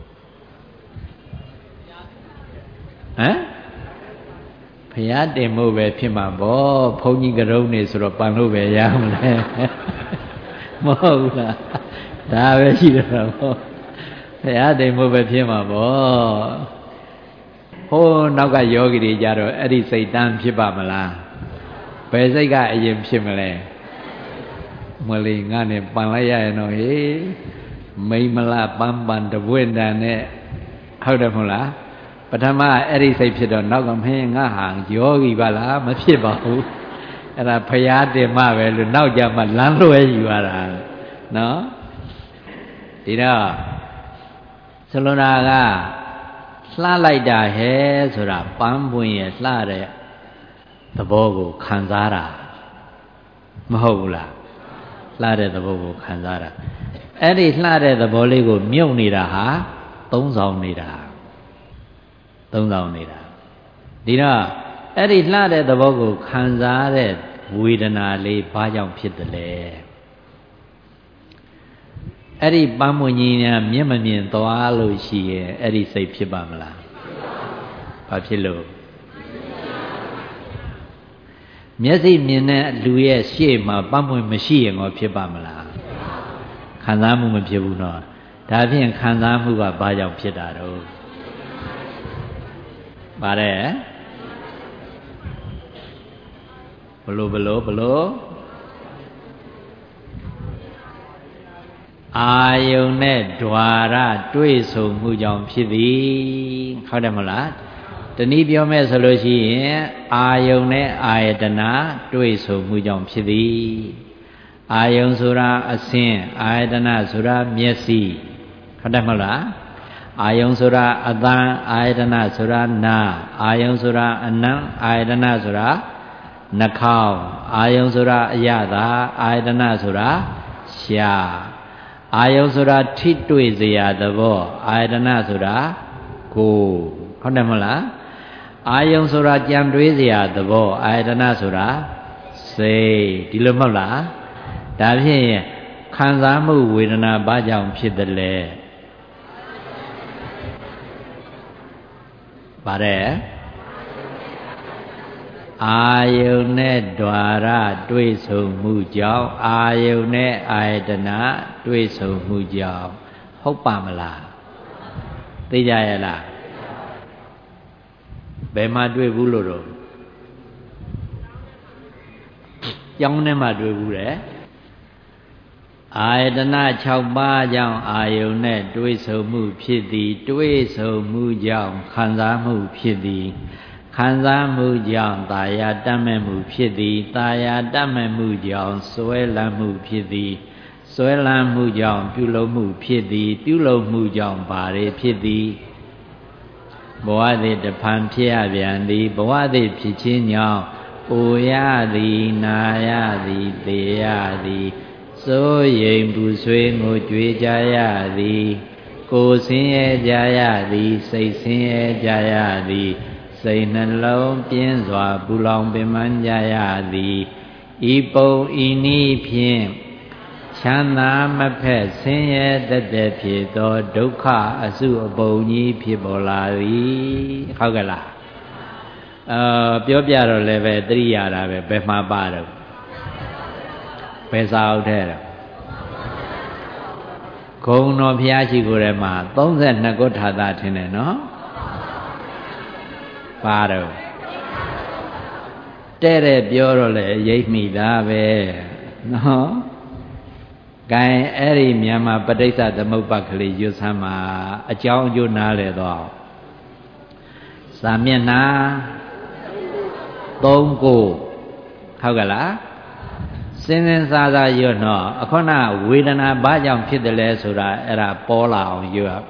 မ်ဖရာတင်ဖို့ပဲဖြစ်မှာပေါ့ဘုန်းကြီးကရုံးနေဆိုတော့ပန်လို့ပဲရမလဲမဟုတ်လားဒါပဲရှိတယ်တော့ဖရာတင်ဖို့ပဲဖြစ်မှာပေါ့ဟိုးနောက်ကယောဂီတွေကြတော့အဲ့ဒီစိတ်တန်းဖြစ်ပါမလားဘယ်စိတ်ကအရင်ဖြစ်မလဲမလေးငါနဲ့ပန်လိုက်ရရင်တော့ဟေးမိမလားပန်းပန်တပွင့်တန်နဲ့ဟုတ်တယ်မဟုတ်လားပထမအဲ့ဒီစိတ်ဖြစ်တော့နောက်ကမင်းငါဟာယောဂီပါလားမဖြစ်ပါဘူးအဲ့ဒါဖရာတင်မှပဲလို့နောက်ကြမှလမ်းလွဲယူရတာနော်ဒီတော့ဆိုလိုတာကလှလိုက်တာဟဲ့ဆိုတာပန်းပွင့်ရဲ့လှတဲ့သဘောကိုခံစားတာမဟုတ်ဘူးလားလှတဲ့သဘောကိုခံစားတာအဲ့ဒီလှတဲ့သဘောလေးကိုမြုပ်နေတာဟာသုံးဆောင်နေတာသုံးဆောင်နေတာဒီတော့အဲ့ဒီလှတဲ့သဘောကိုခံစားတဲ့ဝေဒနာလေးဘာကြောင့်ဖြစ်တယ်လဲအဲ့ဒီပန်းမွန်ကြီးများမျက်မမြင်သွားလို့ရှိရင်အဲ့ဒီစိတ်ဖြစ်ပါမလားဘာဖြစ်လို့မျက်စိမြင်တဲ့လူရဲ့ရှေ့မှာပန်းမွန်မရှိရင်ရောဖြစ်ပါမလားခံစားမှုမဖြစ်ဘူးနော်ဒါဖြင့်ခံစားမှုကဘာကြောင့်ဖြစ်တာတော့ပါတယ်ဘလို့ဘလို့ဘလို့အာယုန်နဲ့ ဓွာရတွေ့ဆုံမှုကြောင့်ဖြစ်သည်ဟုတ်တယ်မလားတနည်းပြောမဲ့ဆိုလို့ရှိရင်အာယုန်နဲ့အာယတနာတွေ့ဆုံမှုကြောင့်ဖြစ်သည်အာယုန်ဆိုတာအစင်းအာယတနာဆိုတာမျက်စိဟုတ်တယ်မလားအာယုန်ဆိုတာအသံအာယတနာဆိုတာနာအာယုန်ဆိုတာအနံအာယတနာဆိုတာနှာခေါင်းအာယုန်ဆိုတာအယတာအာယတနာဆိုတာရှားအာယုန်ဆိုတာထိတွေ့စရာသဘောအာယတနာဆိုတာကိုယ်ဟုတ်တယ်မလားအာယုန်ဆိုတာကြံတွေးစရာသဘောအာယတနာဆိုတာစိတ်ဒီလိုမဟုတ်လားဒါဖြင့်ခံစားမှုဝေဒနာဘာကြောင့်ဖြစ်တယ်လဲပါတယ်အာယုန်နဲ့ ဓွာရတွေ့ဆုံမှုကြောင့်အာယုန်နဲ့အာယတနာတွေ့ဆုံမှုကြောင့်ဟုတ်ပါမလားသိကြရဲ့လားဘယ်မှာတွေ့ဘူးလို့တော့ကြောင်းထဲမှာတွေ့ဘူးတဲ့အာယတနာ၆ပါးကြောင့်အာယုန်နဲ့တွေ့ဆုံမှုဖြစ်သည်တွေ့ဆုံမှုကြောင့်ခံစားမှုဖြစ်သည်ခံစားမှုကြောင့်တာယာတတ်မဲ့မှုဖြစ်သည်တာယာတတ်မဲ့မှုကြောင့်စွဲလန်းမှုဖြစ်သည်စွဲလန်းမှုကြောင့်ပြုလုပ်မှုဖြစ်သည်ပြုလုပ်မှုကြောင့်ဘာတွေဖြစ်သည်ဘဝသည်တဖန်ဖြစ်ရပြန်သည်ဘဝသည်ဖြစ်ခြင်းကြောင့်အိုရသည်နာရသည်သေရသည်စိုးရိမ်ပူဆွေးငိုကြွေးကြရသည်ကိုယ်ဆင်းရဲကြရသည်စိတ်ဆင်းရဲကြရသည်စိတ်နှလုံးပြင်းစွာပူလောင်ပင်ပန်းကြရသည်ဤပုံဤနည်းဖြင့်ချမ်းသာမဖက်ဆင်းရဲတတ်တဲ့ဖြစ်သောဒုက္ခအစုအပုံကြီးဖြစ်ပေါ်လာသည်ဟုတ်ကဲ့လားအာပြောပြတော့လည်းပဲသတိရတာပဲဘယ်မှာပါတော့ဘယ်စာအုပ်ထဲတော့ဂုံတော်ဘုရားရှိခိုးထဲမှာသုံးဆယ်နှစ်ခုထာတာထင်တယ်နော်ပါတော့တဲ့တဲ့ပြောတော့လေရိပ်မိတာပဲနော်ဂိုင်အဲ့ဒီမြန်မာပဋိစ္စသမုပ္ပါကလေးရွတ်ဆမ်းမှာအကြောင်းအကျိုးနားလေတော့စာမျက်နှာသုံးကိုဟုတ်ကလားစင်စင်စားစားရွတ်တော့အခုနဝေဒနာဘာကြောင့်ဖြစ်တယ်လဲဆိုတာအဲ့ဒါပေါ်လာအောင်ရွတ်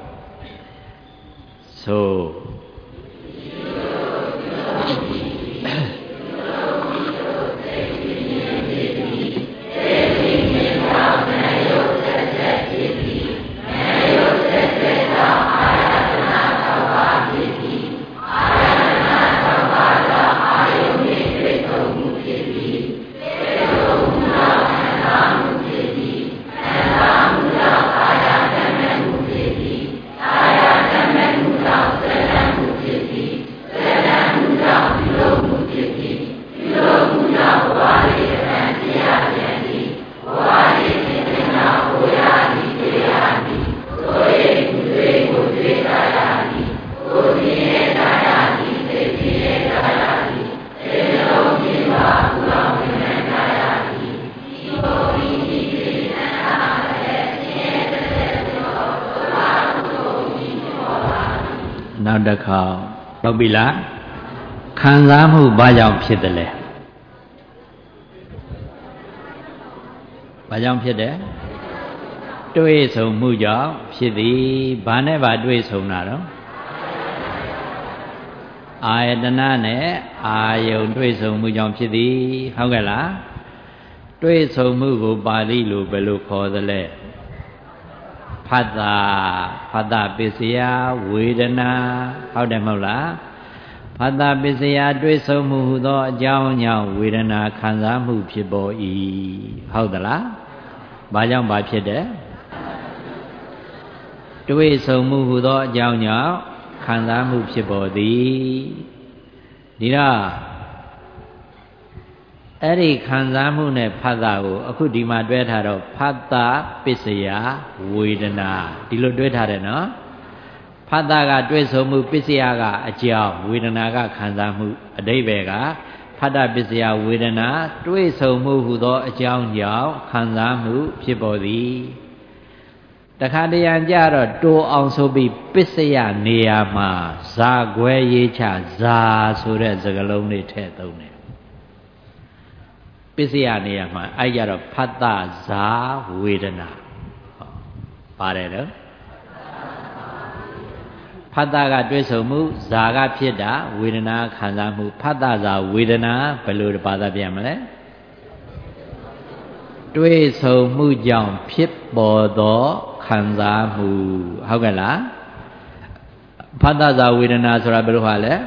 ဆိုနောက်တစ်ခါဟုတ်ပြီလားခံစားမှုဘာကြောင့်ဖြစ်တယ်လဲဘာကြောင့်ဖြစ်တယ်တွေ့ဆုံမှုကြောင့်ဖြစ်သည်ဘာနဲ့ဘာတွေ့ဆုံတာတော့အာယတနာနဲ့အာယုန်တွေ့ဆုံမှုကြောင့်ဖြစ်သည်ဟုတ်ကဲ့လားတွေ့ဆုံမှုကိုပါဠိလိုဘယ်လိုခေါ်သလဲဖတ်တာဖတ်တာပစ္စယဝေဒနာဟုတ်တယ်မဟုတ်လားဖတ်တာပစ္စယတွေ့ဆုံမှုဟူသောအကြောင်းကြောင့်ဝေဒနာခံစားမှုဖြစ်ပေါ်၏ဟုတ်သလားဘာကြောင့်ဘာဖြစ်တယ်တွေ့ဆုံမှုဟူသောအကြောင်းကြောင့်ခံစားမှုဖြစ်ပေါ်သည်ဒီတော့အဲ့ဒီခံစားမှုနဲ့ဖတ်တာကိုအခုဒီမှာတွဲထားတော့ဖတ်တာပစ္စယဝေဒနာဒီလိုတွဲထားတယ်နော်ဖတ်တာကတွဲဆုံမှုပစ္စယကအကြောင်းဝေဒနာကခံစားမှုအဓိပ္ပာယ်ကဖတ်တာပစ္စယဝေဒနာတွဲဆုံမှုဟူသောအကြောင်းကြောင့်ခံစားမှုဖြစ်ပေါ်သည်တခါတရံကြတော့တိုးအောင်ဆိုပြီးပစ္စယနေရာမှာဇာခွဲရေးချဇာဆိုတဲ့စကားလုံးလေးထည့်သုံးတယ်ပစ္စယနေရာမှာအဲ့ကြတော့ဖတ်တဇာဝေဒနာပါတယ်နော်ဖတ်တကတွဲဆုံမှုဇာကဖြစ်တာဝေဒနာခံစားမှုဖတ်တဇာဝေဒနာဘယ်လိုဘာသာပြန်မလဲတွဲဆုံမှုကြောင့်ဖြစ်ပေါ်သောခံစားမှုဟုတ်ကဲ့လားဖတ်တဇာဝေဒနာဆိုတာဘယ်လိုဟာလဲ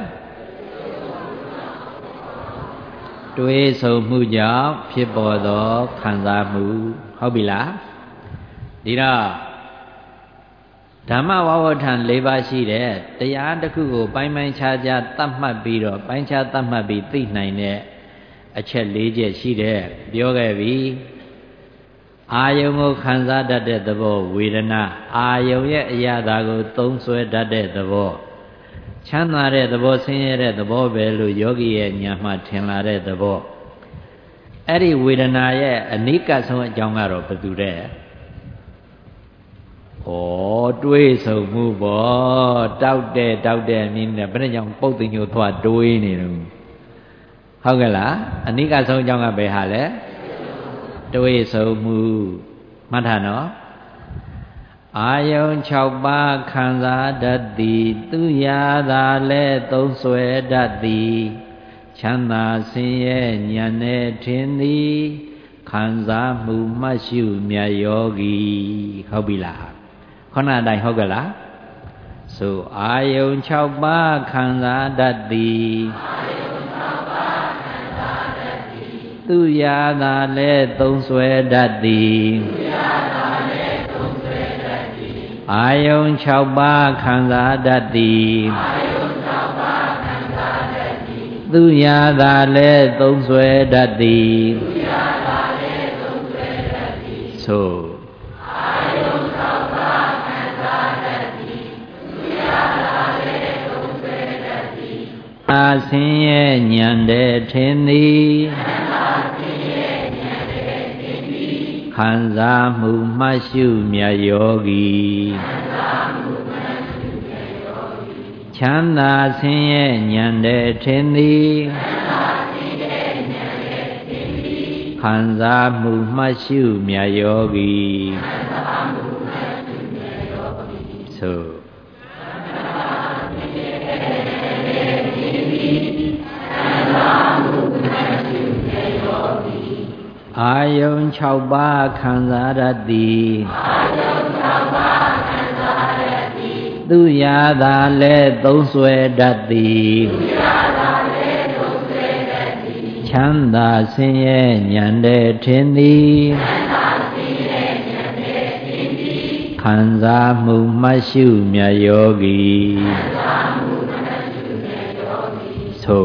တွေးဆုံမှုကြောင့်ဖြစ်ပေါ်သောခံစားမှုဟုတ်ပြီလားဒီတော့ဓမ္မဝဝထံ၄ပါးရှိတဲ့တရားတစ်ခုကိုပိုင်းပိုင်းခြားခြားသတ်မှတ်ပြီးတော့ပိုင်းခြားသတ်မှတ်ပြီးသိနိုင်တဲ့အချက်၄ချက်ရှိတဲ့ပြောခဲ့ပြီအာယုံကိုခံစားတတ်တဲ့သဘောဝေဒနာအာယုံရဲ့အရာသာကိုသုံးဆွဲတတ်တဲ့သဘောချမ်းသာတဲ့သဘောဆင်းရဲတဲ့သဘောပဲလို့ယောဂီရဲ့ဉာဏ်မှထင်လာတဲ့သဘောအဲ့ဒီဝေဒနာရဲ့အနိကဆုံးအကြောင်းကတော့ဘယ်သူတဲ့ဩတွေးဆုံမှုပေါ့တောက်တဲ့တောက်တဲ့မြင်းနဲ့ဘယ်နဲ့ကြောင့်ပုတ်တင်ညိုသွားတွေးနေတယ်ဟုတ်ကဲ့လားအနိကဆုံးအကြောင်းကဘယ်ဟာလဲတွေးဆုံမှုမှတ်ထားနော်အာယုံ၆ပါးခံစားတတ်သည်သူရာသာလဲသုံးဆွဲတတ်သည်ချမ်းသာဆင်းရဲဉာဏ်နဲ့ထင်သည်ခံစားမှုမှတ်ရှုမြတ်ယောဂီဟုတ်ပြီလားခေါဏတိုင်းဟုတ်ကလားဆိုအာယုံ၆ပါးခံစားတတ်သည်အာယုံ၆ပါးခံစားတတ်သည်သူရာသာလဲသုံးဆွဲတတ်သည်သူရာသာလဲသုံးဆွဲတတ်သည်အာယုံ၆ပါးခံစားတတ်သည်အာယုံ၆ပါးခံစားတတ်သည်သူရာသာလဲသုံးဆွဲတတ်သည်သူရာသာလဲသုံးဆွဲတတ်သည်ဆိုအာယုံ၆ပါးခံစားတတ်သည်သူရာသာလဲသုံးဆွဲတတ်သည်အာဆင်းရဲဉာဏ်တဲ့ထင်သည်ခံစားမှုမှတ်ရှုမြတ်ယောဂီချမ်းသာဆင်းရဲဉာဏ်တဲ့ထင်သည်ခံစားမှုမှတ်ရှုမြတ်ယောဂီဆိုအာယုံ၆ပါးခံစားတတ်သည်အာယုံ၆ပါးခံစားတတ်သည်သူရာသာလဲသုံးဆွဲတတ်သည်သူရာသာလဲသုံးဆွဲတတ်သည်ချမ်းသာဆင်းရဲဉာဏ်တဲ့ထင်သည်ချမ်းသာဆင်းရဲဉာဏ်တဲ့ထင်သည်ခံစားမှုမှတ်ရှုမြတ်ယောဂီခံစားမှုမှတ်ရှုမြတ်ယောဂီဆို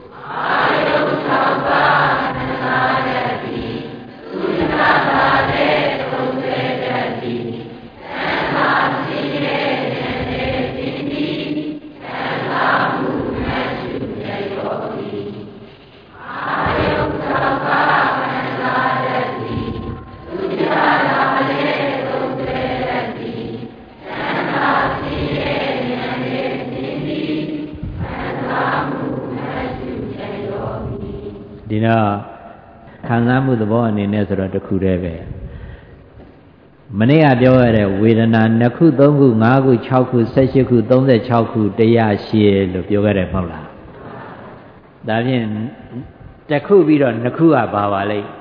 ဒီတော့ခံစားမှုသဘောအနေနဲ့ဆိုတော့တစ်ခုတည်းပဲမနေ့ကပြောရတဲ့ဝေဒနာနှစ်ခုသုံးခုငါးခု၆ခု၁၈ခု၃၆ခုတရားရှိလို့ပြောခဲ့တယ်မဟုတ်လားဒါဖြင့်တစ်ခုပြီးတော့နှစ်ခုကပါပါလိမ့်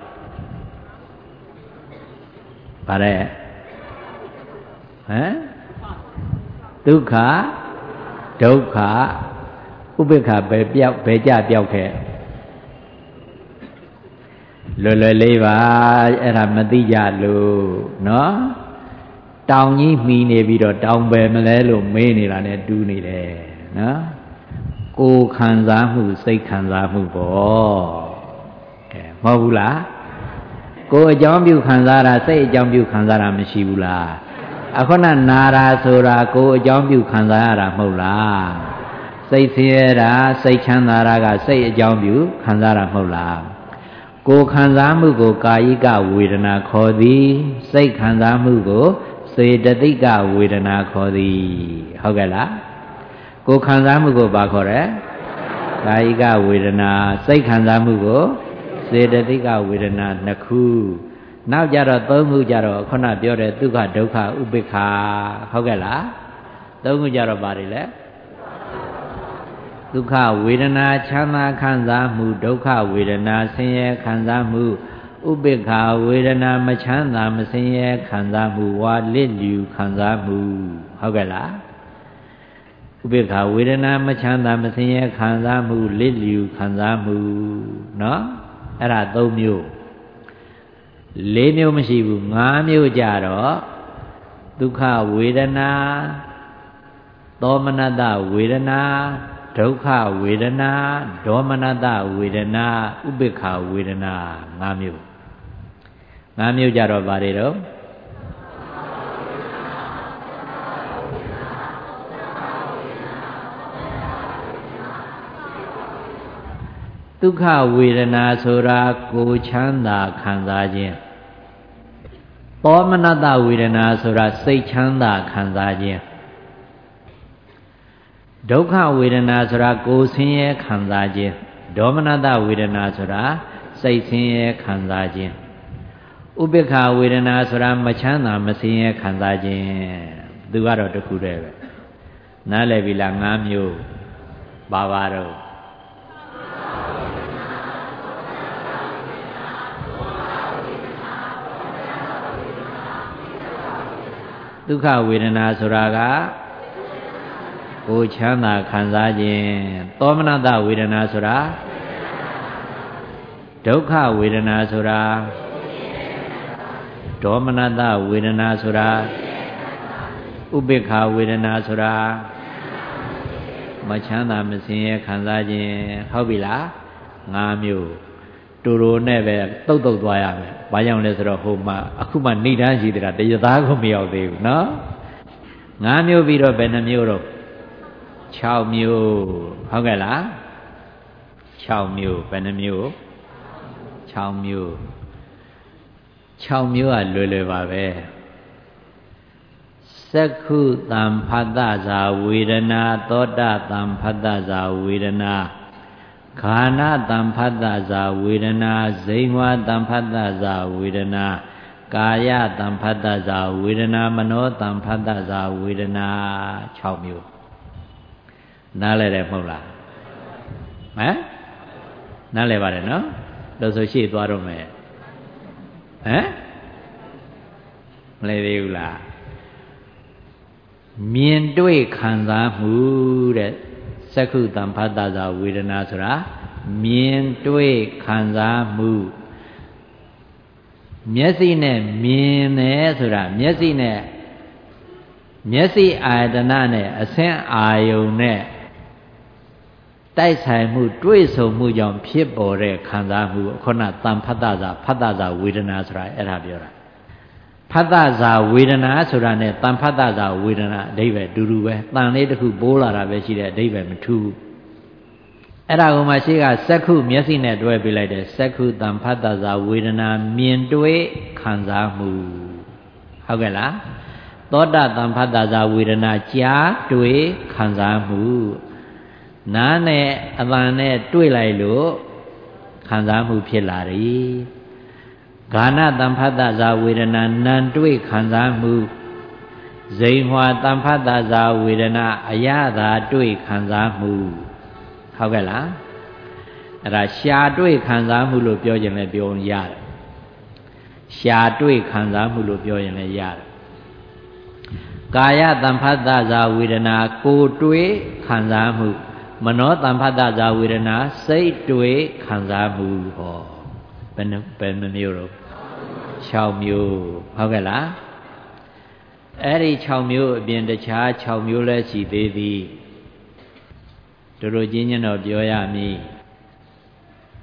ဗါတဲ့ဟမ်ဒုက္ခဒုက္ခဥပိ္ပခဘယ်ပြောက်ဘယ်ကြပြောက်ခဲ့လွယ်လွယ်လေးပါအဲ့ဒါမသိကြလို့နော်တောင်ကြီးမှီနေပြီးတော့တောင်ပဲမလဲလို့မေးနေတာနဲ့တူးနေတယ်နော်ကိုယ်ခံစားမှုစိတ်ခံစားမှုပေါ့ကဲဟုတ်ဘူးလားကိုယ်အကြောင်းပြုခံစားတာစိတ်အကြောင်းပြုခံစားတာမရှိဘူးလားအခုနနာရာဆိုတာကိုယ်အကြောင်းပြုခံစားရတာမဟုတ်လားစိတ်ဆင်းရဲတာစိတ်ချမ်းသာတာကစိတ်အကြောင်းပြုခံစားတာမဟုတ်လားကိုယ်ခံစားမှုကိုကာယိကဝေဒနာခေါ်သည်စိတ်ခံစားမှုကိုစေတသိကဝေဒနာခေါ်သည်ဟုတ်ကဲ့လားကိုယ်ခံစားမှုကိုဘာခေါ်ရဲကာယိကဝေဒနာစိတ်ခံစားမှုကိုစေတသိကဝေဒနာနှစ်ခုနောက်ကြတော့သုံးခုကြတော့ခုနပြောတဲ့ဒုက္ခဒုက္ခဥပိ္ပခာဟုတ်ကဲ့လားသုံးခုကြတော့ပါတယ်လေဒုက္ခဝေဒနာချမ်းသာခံစားမှုဒုက္ခဝေဒနာဆင်းရဲခံစားမှုဥပိ္ပခာဝေဒနာမချမ်းသာမဆင်းရဲခံစားမှုဝါလစ်လျူခံစားမှုဟုတ်ကဲ့လားဥပိ္ပခာဝေဒနာမချမ်းသာမဆင်းရဲခံစားမှုလစ်လျူခံစားမှုเนาะအဲ့ဒါသုံးမျိုးလေးမျိုးမရှိဘူးငါးမျိုးကြတော့ဒုက္ခဝေဒနာသောမနတဝေဒနာဒုက္ခဝေဒနာဒေါမနတဝေဒနာဥပိ္ပခာဝေဒနာငါးမျိုးငါးမျိုးကြတော့ဗါတွေတော့ဒုက္ခဝေဒနာဆိုတာကိုယ်ချမ်းသာခံစားခြင်းသောမနတဝေဒနာဆိုတာစိတ်ချမ်းသာခံစားခြင်းဒုက္ခဝေဒနာဆိုတာကိုယ်ဆင်းရဲခံစားခြင်းဒေါမနတဝေဒနာဆိုတာစိတ်ဆင်းရဲခံစားခြင်းဥပိ္ပခာဝေဒနာဆိုတာမချမ်းသာမဆင်းရဲခံစားခြင်းသူကတော့တစ်ခုတည်းပဲနားလည်ပြီလားငါးမျိုးပါပါတော့ဒုက္ခဝေဒနာဆိုတာကကိုယ်ချမ်းသာခံစားခြင်းသောမနတဝေဒနာဆိုတာဒုက္ခဝေဒနာဆိုတာဒေါမနတဝေဒနာဆိုတာဥပိ္ပခာဝေဒနာဆိုတာမချမ်းသာမဆင်းရဲခံစားခြင်းဟုတ်ပြီလားငါးမျိုးတူတူနဲ့ပဲတုတ်တုတ်သွားရမယ်ဘာကြောင့်လဲဆိုတော့ဟိုမှာအခုမှဏိဒန်းရှိတာတရားသားကိုမရောက်သေးဘူးနော်ငါးမျိုးပြီးတော့ဘယ်နှမျိုးတော့ခြောက်မျိုးဟုတ်ကဲ့လားခြောက်မျိုးဘယ်နှမျိုးခြောက်မျိုးခြောက်မျိုးကလွယ်လွယ်ပါပဲစက္ခုတံဖတ္တဇာဝေဒနာသောတတံဖတ္တဇာဝေဒနာခာနတံဖတ္တဇာဝေဒနာဇိဝတံဖတ္တဇာဝေဒနာကာယတံဖတ္တဇာဝေဒနာမနောတံဖတ္တဇာဝေဒနာခြောက်မျိုးနားလဲတယ်မဟုတ်လားဟမ်နားလဲပါတယ်နော်လို့ဆိုရှေ့သွားတော့မယ်ဟမ်မလဲသေးဘူးလားမြင်တွေ့ခံစားမှုတဲ့စက္ခုတံဖတ္တဇာဝေဒနာဆိုတာမြင်တွေ့ခံစားမှုမျက်စိနဲ့မြင်တယ်ဆိုတာမျက်စိနဲ့မျက်စိအာယတနာနဲ့အဆင်းအာယုံနဲ့တိုက်ဆိုင်မှုတွေ့ဆုံမှုကြောင့်ဖြစ်ပေါ်တဲ့ခံစားမှုခုနတံဖတ္တဇာဖတ္တဇာဝေဒနာဆိုတာအဲ့ဒါပြောတာဖတ္တဇာဝေဒနာဆိုတာနဲ့တံဖတ္တဇာဝေဒနာအဓိပ္ပာယ်တူတူပဲတန်လေးတစ်ခုပိုးလာတာပဲရှိတဲ့အဓိပ္ပာယ်မထူးအဲ့ဒါကိုမှရှိကစက္ခုမျက်စိနဲ့တွဲပြလိုက်တယ်စက္ခုတံဖတ္တဇာဝေဒနာမြင်တွေ့ခံစားမှုဟုတ်ကဲ့လားသောတတံဖတ္တဇာဝေဒနာကြားတွေ့ခံစားမှုနားနဲ့အပန်နဲ့တွေ့လိုက်လို့ခံစားမှုဖြစ်လာတယ်ဂာနတံဖတ္တဇာဝေဒနာနံတွေ့ခံစားမှုဇိဟွာတံဖတ္တဇာဝေဒနာအယသာတွေ့ခံစားမှုဟုတ်ကဲ့လားအဲ့ဒါရှာတွေ့ခံစားမှုလို့ပြောရင်လည်းပြောရတယ်ရှာတွေ့ခံစားမှုလို့ပြောရင်လည်းရတယ်ကာယတံဖတ္တဇာဝေဒနာကိုယ်တွေ့ခံစားမှုမနောတံဖတ္တဇာဝေဒနာစိတ်တွေ့ခံစားမှုဟောဘယ်နှဘယ်နှမျိုးတော့ခြောက်မျိုးဟုတ်ကဲ့လားအဲ့ဒီခြောက်မျိုးအပြင်တခြားခြောက်မျိုးလည်းရှိသေးသည်တို့တို့ချင်းချင်းတော့ပြောရမည်ခ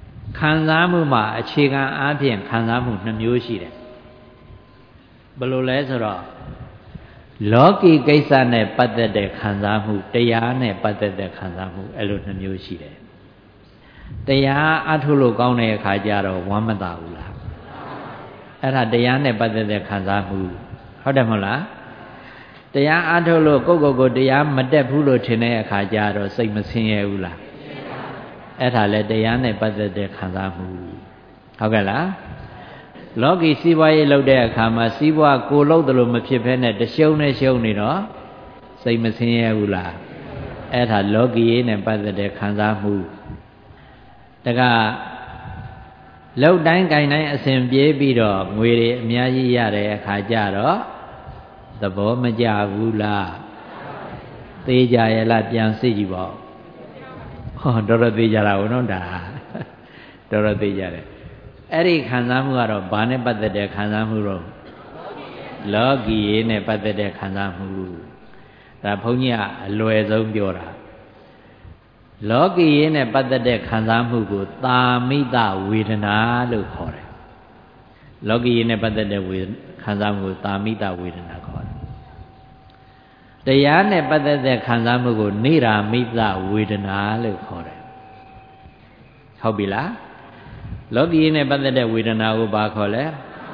ခံစားမှုမှာအခြေခံအားဖြင့်ခံစားမှုနှစ်မျိုးရှိတယ်ဘယ်လိုလဲဆိုတော့လောကီကိစ္စနဲ့ပတ်သက်တဲ့ခံစားမှုတရားနဲ့ပတ်သက်တဲ့ခံစားမှုအဲ့လိုနှစ်မျိုးရှိတယ်တရားအထုလို့ကောင်းတဲ့အခါကျတော့ဝမ်းမသာဘူးလားအဲ့ဒါတရားနဲ့ပတ်သက်တဲ့ခံစားမှုဟုတ်တယ်မဟုတ်လားတရားအထုလို့ကိုယ့်ကိုယ်ကိုတရားမတက်ဘူးလို့ထင်တဲ့အခါကျတော့စိတ်မဆင်းရဲဘူးလားအဲ့ဒါလည်းတရားနဲ့ပတ်သက်တဲ့ခံစားမှုဟုတ်ကဲ့လားလောကီစီးပွားရေးလုပ်တဲ့အခါမှာစီးပွားကိုလုပ်တယ်လို့မဖြစ်ဘဲနဲ့တရှုံးနဲ့ရှုံးနေတော့စိတ်မဆင်းရဲဘူးလားအဲ့ဒါလောကီရေးနဲ့ပတ်သက်တဲ့ခံစားမှုတကလှုပ်တိုင်းကြိုင်တိုင်းအစဉ်ပြေးပြီးတော့ငွေတွေအများကြီးရတဲ့အခါကျတော့သဘောမကျဘူးလားသေးကြရဲ့လားပြန်စစ်ကြည့်ပေါ့ဟောတော်တော်သေးကြတာဘုံတော့ဒါတော်တော်သေးကြတယ်အဲ့ဒီခံစားမှုကတော့ဘာနဲ့ပတ်သက်တဲ့ခံစားမှုတော့လောကီရေးနဲ့ပတ်သက်တဲ့ခံစားမှုဒါဘုန်းကြီးကအလွယ်ဆုံးပြောတာလောကီရေးနဲ့ပတ်သက်တဲ့ခံစားမှုကိုသာမိတဝေဒနာလို့ခေါ်တယ်လောကီရေးနဲ့ပတ်သက်တဲ့ဝေခံစားမှုကိုသာမိတဝေဒနာခေါ်တယ်တရားနဲ့ပတ်သက်တဲ့ခံစားမှုကိုနိရာမိတဝေဒနာလို့ခေါ်တယ်ဟုတ်ပြီလားလောကီနဲ့ပတ်သက်တဲ့ဝေဒနာကိုဘာခေါ်လဲ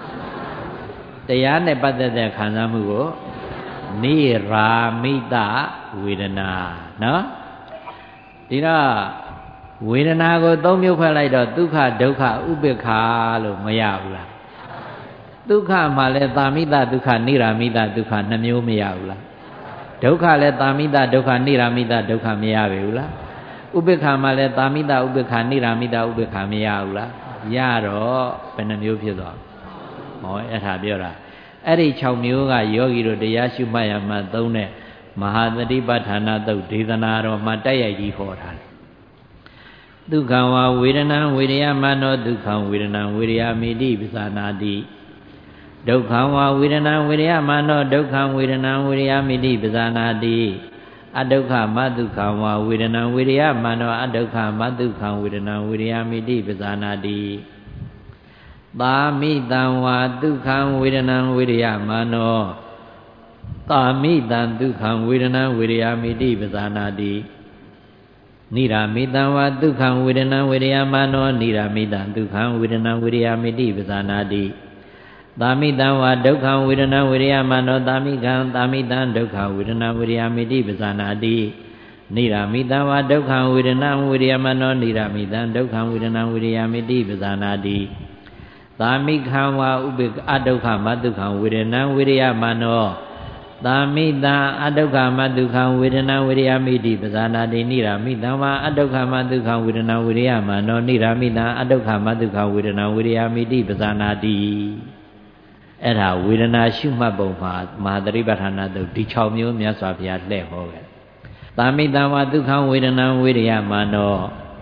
တရားနဲ့ပတ်သက်တဲ့ခံစားမှုကိုနိရာမိတဝေဒနာနော်ဒီတော့ဝေဒနာကိုသုံးမျိုးဖက်လိုက်တော့ဒုက္ခဒုက္ခဥပေက္ခလို့မရဘူးလားဒုက္ခမှာလဲသာမိတဒုက္ခနိရာမိတဒုက္ခနှမျိုးမရဘူးလားဒုက္ခလဲသာမိတဒုက္ခနိရာမိတဒုက္ခမရပြီဘူးလားဥပေက္ခမှာလဲသာမိတဥပေက္ခနိရာမိတဥပေက္ခမရဘူးလားရတော့ဘယ်နှမျိုးဖြစ်သွားဟောအဲ့ဒါပြောတာအဲ့ဒီ၆မျိုးကယောဂီတို့တရားရှုမှတ်ရမှသုံးတဲ့မဟာသတိပဋ္ဌာနာသုတ်ဒေသနာတော်မှာတိုက်ရိုက်ကြီးဟောထားတယ်ဒုက္ခဝဝေဒနာဝေရယမနောဒုက္ခဝေဒနာဝေရယမိတိပဇာနာတိဒုက္ခဝဝေဒနာဝေရယမနောဒုက္ခဝေဒနာဝေရယမိတိပဇာနာတိအဒုက္ခမဒုက္ခဝဝေဒနာဝေရယမနောအဒုက္ခမဒုက္ခဝေဒနာဝေရယမိတိပဇာနာတိသာမိတံဝါဒုက္ခဝေဒနာဝေရယမနောသာမိတံဒုက္ခဝေဒနာဝေရယမိတိပဇာနာတိနိရာမိတံဝါဒုက္ခဝေဒနာဝေရယမနောနိရာမိတံဒုက္ခဝေဒနာဝေရယမိတိပဇာနာတိသာမိတံဝါဒုက္ခဝေဒနာဝေရယမနောသာမိကံသာမိတံဒုက္ခဝေဒနာဝေရယမိတိပဇာနာတိနိရာမိတံဝါဒုက္ခဝေဒနာဝေရယမနောနိရာမိတံဒုက္ခဝေဒနာဝေရယမိတိပဇာနာတိသာမိခံဝါဥပေက္ခအဒုက္ခမဒုက္ခဝေဒနာဝေရယမနောသာမိတံအဒုက္ခမဒုက္ခဝေဒနာဝေရယမိတိပဇာနာတိနိရာမိတံဝါအဒုက္ခမဒုက္ခဝေဒနာဝေရယမနောနိရာမိတံအဒုက္ခမဒုက္ခဝေဒနာဝေရယမိတိပဇာနာတိအဲ့ဒါဝေဒနာရှုမှတ်ပုံမှာမဟာသတိပဋ္ဌာနာသုတ်ဒီ၆မျိုးမြတ်စွာဘုရားလှည့်ဟောခဲ့သာမိတံဝါဒုက္ခဝေဒနာဝေရယမနော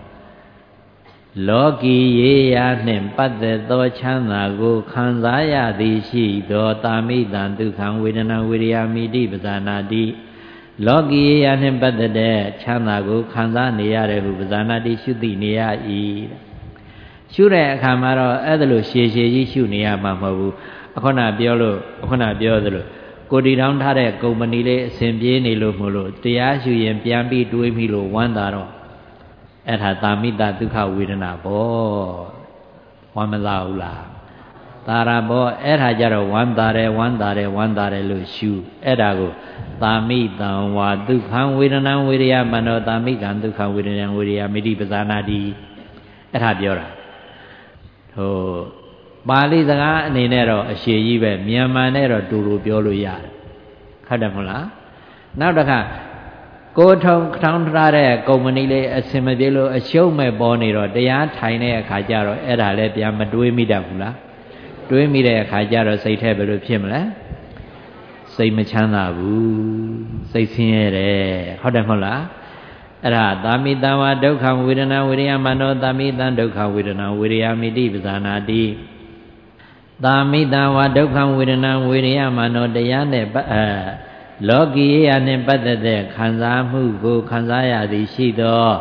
လောကီရေရာနှင့်ပတ်သက်သောချမ်းသာကိုခံစားရသည်ရှိသောသာမိတံဒုက္ခဝေဒနာဝေရယမိတိပဇာနာတိလောကီရေရာနှင့်ပတ်သက်တဲ့ချမ်းသာကိုခံစားနေရတယ်ဟုပဇာနာတိရှုသိနေရ၏ရှုတဲ့အခါမှာတော့အဲ့ဒါလိုရှည်ရှည်ကြီးရှုနေရမှာမဟုတ်ဘူးအခုနပြောလို့အခုနပြောသလိုကိုတီထောင်ထားတဲ့ကုမ္ပဏီလေးအစဉ်ပြေးနေလို့မလို့တရားရှုရင်ပြန်ပြီးတွေးမိလို့ဝမ်းသာတော့အဲ့ဒါသာမိတဒုက္ခဝေဒနာပေါ့ဝမ်းမသာဘူးလားသာရဘောအဲ့ဒါကြတော့ဝမ်းသာတယ်ဝမ်းသာတယ်ဝမ်းသာတယ်လို့ရှုအဲ့ဒါကိုသာမိတံဝါဒုက္ခဝေဒနာဝေရယမနောသာမိကံဒုက္ခဝေဒနာဝေရယမိတိပဇာနာတိအဲ့ဒါပြောတာဟိုပါဠိစကားအနေနဲ့တော့အရှည်ကြီးပဲမြန်မာနဲ့တော့တူတူပြောလို့ရတယ်ဟုတ်တယ်မဟုတ်လားနောက်တစ်ခါကိုထုံထောင်းထားတဲ့ကုမ္ပဏီလေးအစင်မပြေလို့အရှုံးမဲ့ပေါ်နေတော့တရားထိုင်တဲ့အခါကျတော့အဲ့ဒါလည်းပြန်မတွေးမိတတ်ဘူးလားတွေးမိတဲ့အခါကျတော့စိတ်ထဲဘယ်လိုဖြစ်မလဲစိတ်မချမ်းသာဘူးစိတ်ဆင်းရဲတယ်ဟုတ်တယ်မဟုတ်လားအဲ့ဒါသာမိတံဝါဒုက္ခဝေဒနာဝေရယမနောသာမိတံဒုက္ခဝေဒနာဝေရယမိတိပဇာနာတိသာမိတံဝါဒုက္ခဝေဒနာဝေရယမနောတရားနဲ့အဲလောကီရာနှင့်ပတ်သက်တဲ့ခံစားမှုကိုခံစားရသည်ရှိသော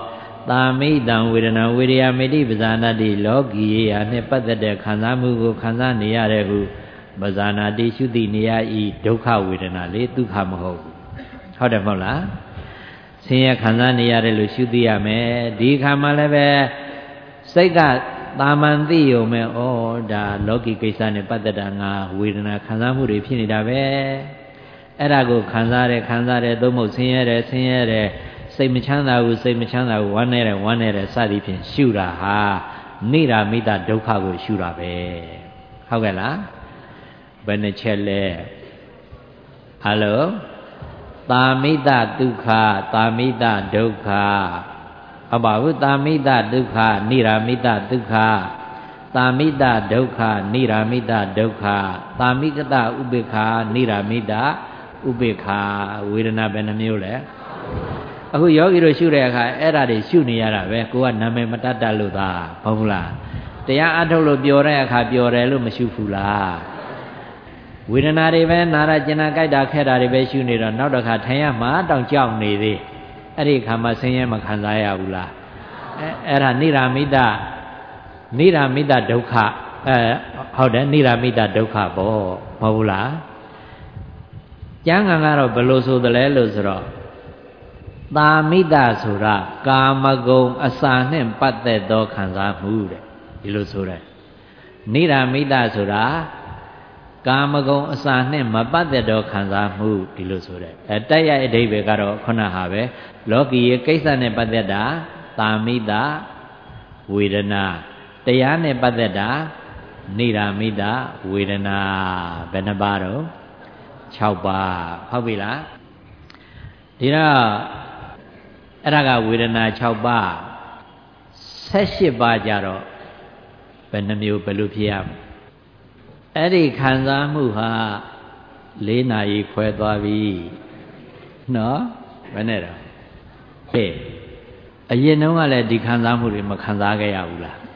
တာမိတံဝေဒနာဝေဒယမေတိပဇာနာတိလောကီယာနှင့်ပတ်သက်တဲ့ခံစားမှုကိုခံစားနေရတဲ့ဟုပဇာနာတိရှုသိနေရဤဒုက္ခဝေဒနာလေဒုက္ခမဟုတ်ဘူးဟုတ်တယ်မဟုတ်လားဆင်းရဲခံစားနေရတယ်လို့ရှုသိရမယ်ဒီခါမှလည်းပဲစိတ်ကတာမန်သိရုံပဲဩဒါလောကီကိစ္စနဲ့ပတ်သက်တာငါဝေဒနာခံစားမှုတွေဖြစ်နေတာပဲအဲ့ဒါကိုခံစားတယ်ခံစားတယ်သို့မဟုတ်ဆင်းရဲတယ်ဆင်းရဲတယ်စိတ်မချမ်းသာဘူးစိတ်မချမ်းသာဘူးဝမ်းနေတယ်ဝမ်းနေတယ်စသည်ဖြင့်ရှုတာဟာနိရာမိတဒုက္ခကိုရှုတာပဲဟုတ်ကဲ့လားဘယ်နှချက်လဲဟယ်လိုတာမိတဒုက္ခတာမိတဒုက္ခဟုတ်ပါဘူးတာမိတဒုက္ခနိရာမိတဒုက္ခတာမိတဒုက္ခနိရာမိတဒုက္ခတာမိကတဥပေက္ခနိရာမိတဥပေက္ခဝေဒနာဘယ်နှမျိုးလဲအခုယောဂီတို့ရှုတဲ့အခါအဲ့ဒါတွေရှုနေရတာပဲကိုကနာမည်မတတ်တတ်လို့သာဟုတ်ဘူးလားတရားအထုတ်လို့ပျော်တဲ့အခါပျော်တယ်လို့မရှုဘူးလားဝေဒနာတွေပဲနာရကျင်နာကြိုက်တာခဲတာတွေပဲရှုနေတော့နောက်တစ်ခါထိုင်ရမှတောင်ကြောက်နေသေးအဲ့ဒီခါမှဆင်းရဲမခံစားရဘူးလားအဲအဲ့ဒါနိရာမိတနိရာမိတဒုက္ခအဲဟုတ်တယ်နိရာမိတဒုက္ခပေါ့မဟုတ်ဘူးလားကျမ်းဂန်ကတော့ဘယ်လိုဆိုသလဲလို့ဆိုတော့တာမိတဆိုတာကာမဂုဏ်အစာနဲ့ပတ်သက်သောခံစားမှုတဲ့ဒီလိုဆိုတယ်နိရာမိတဆိုတာကာမဂုဏ်အစာနဲ့မပတ်သက်သောခံစားမှုဒီလိုဆိုတယ်အဲတိုက်ရိုက်အဓိပ္ပာယ်ကတော့ခုနဟာပဲလောကီရဲ့ကိစ္စနဲ့ပတ်သက်တာတာမိတဝေဒနာတရားနဲ့ပတ်သက်တာနိရာမိတဝေဒနာဘယ်နှပါတော့၆ပါးဟုတ်ပြီလားဒီတော့အဲ့ဒါကဝေဒနာ၆ပါး၁၈ပါးကြတော့ဘယ်နှမျိုးဘယ်လိုဖြစ်ရမလဲအဲ့ဒီခံစားမှုဟာ၄နာရီခွဲသွားပြီနော်ဘယ်နဲ့တော့ဟဲ့အရင်တုန်းကလည်းဒီခံစားမှုတွေမခံစားခဲ့ရဘူးလား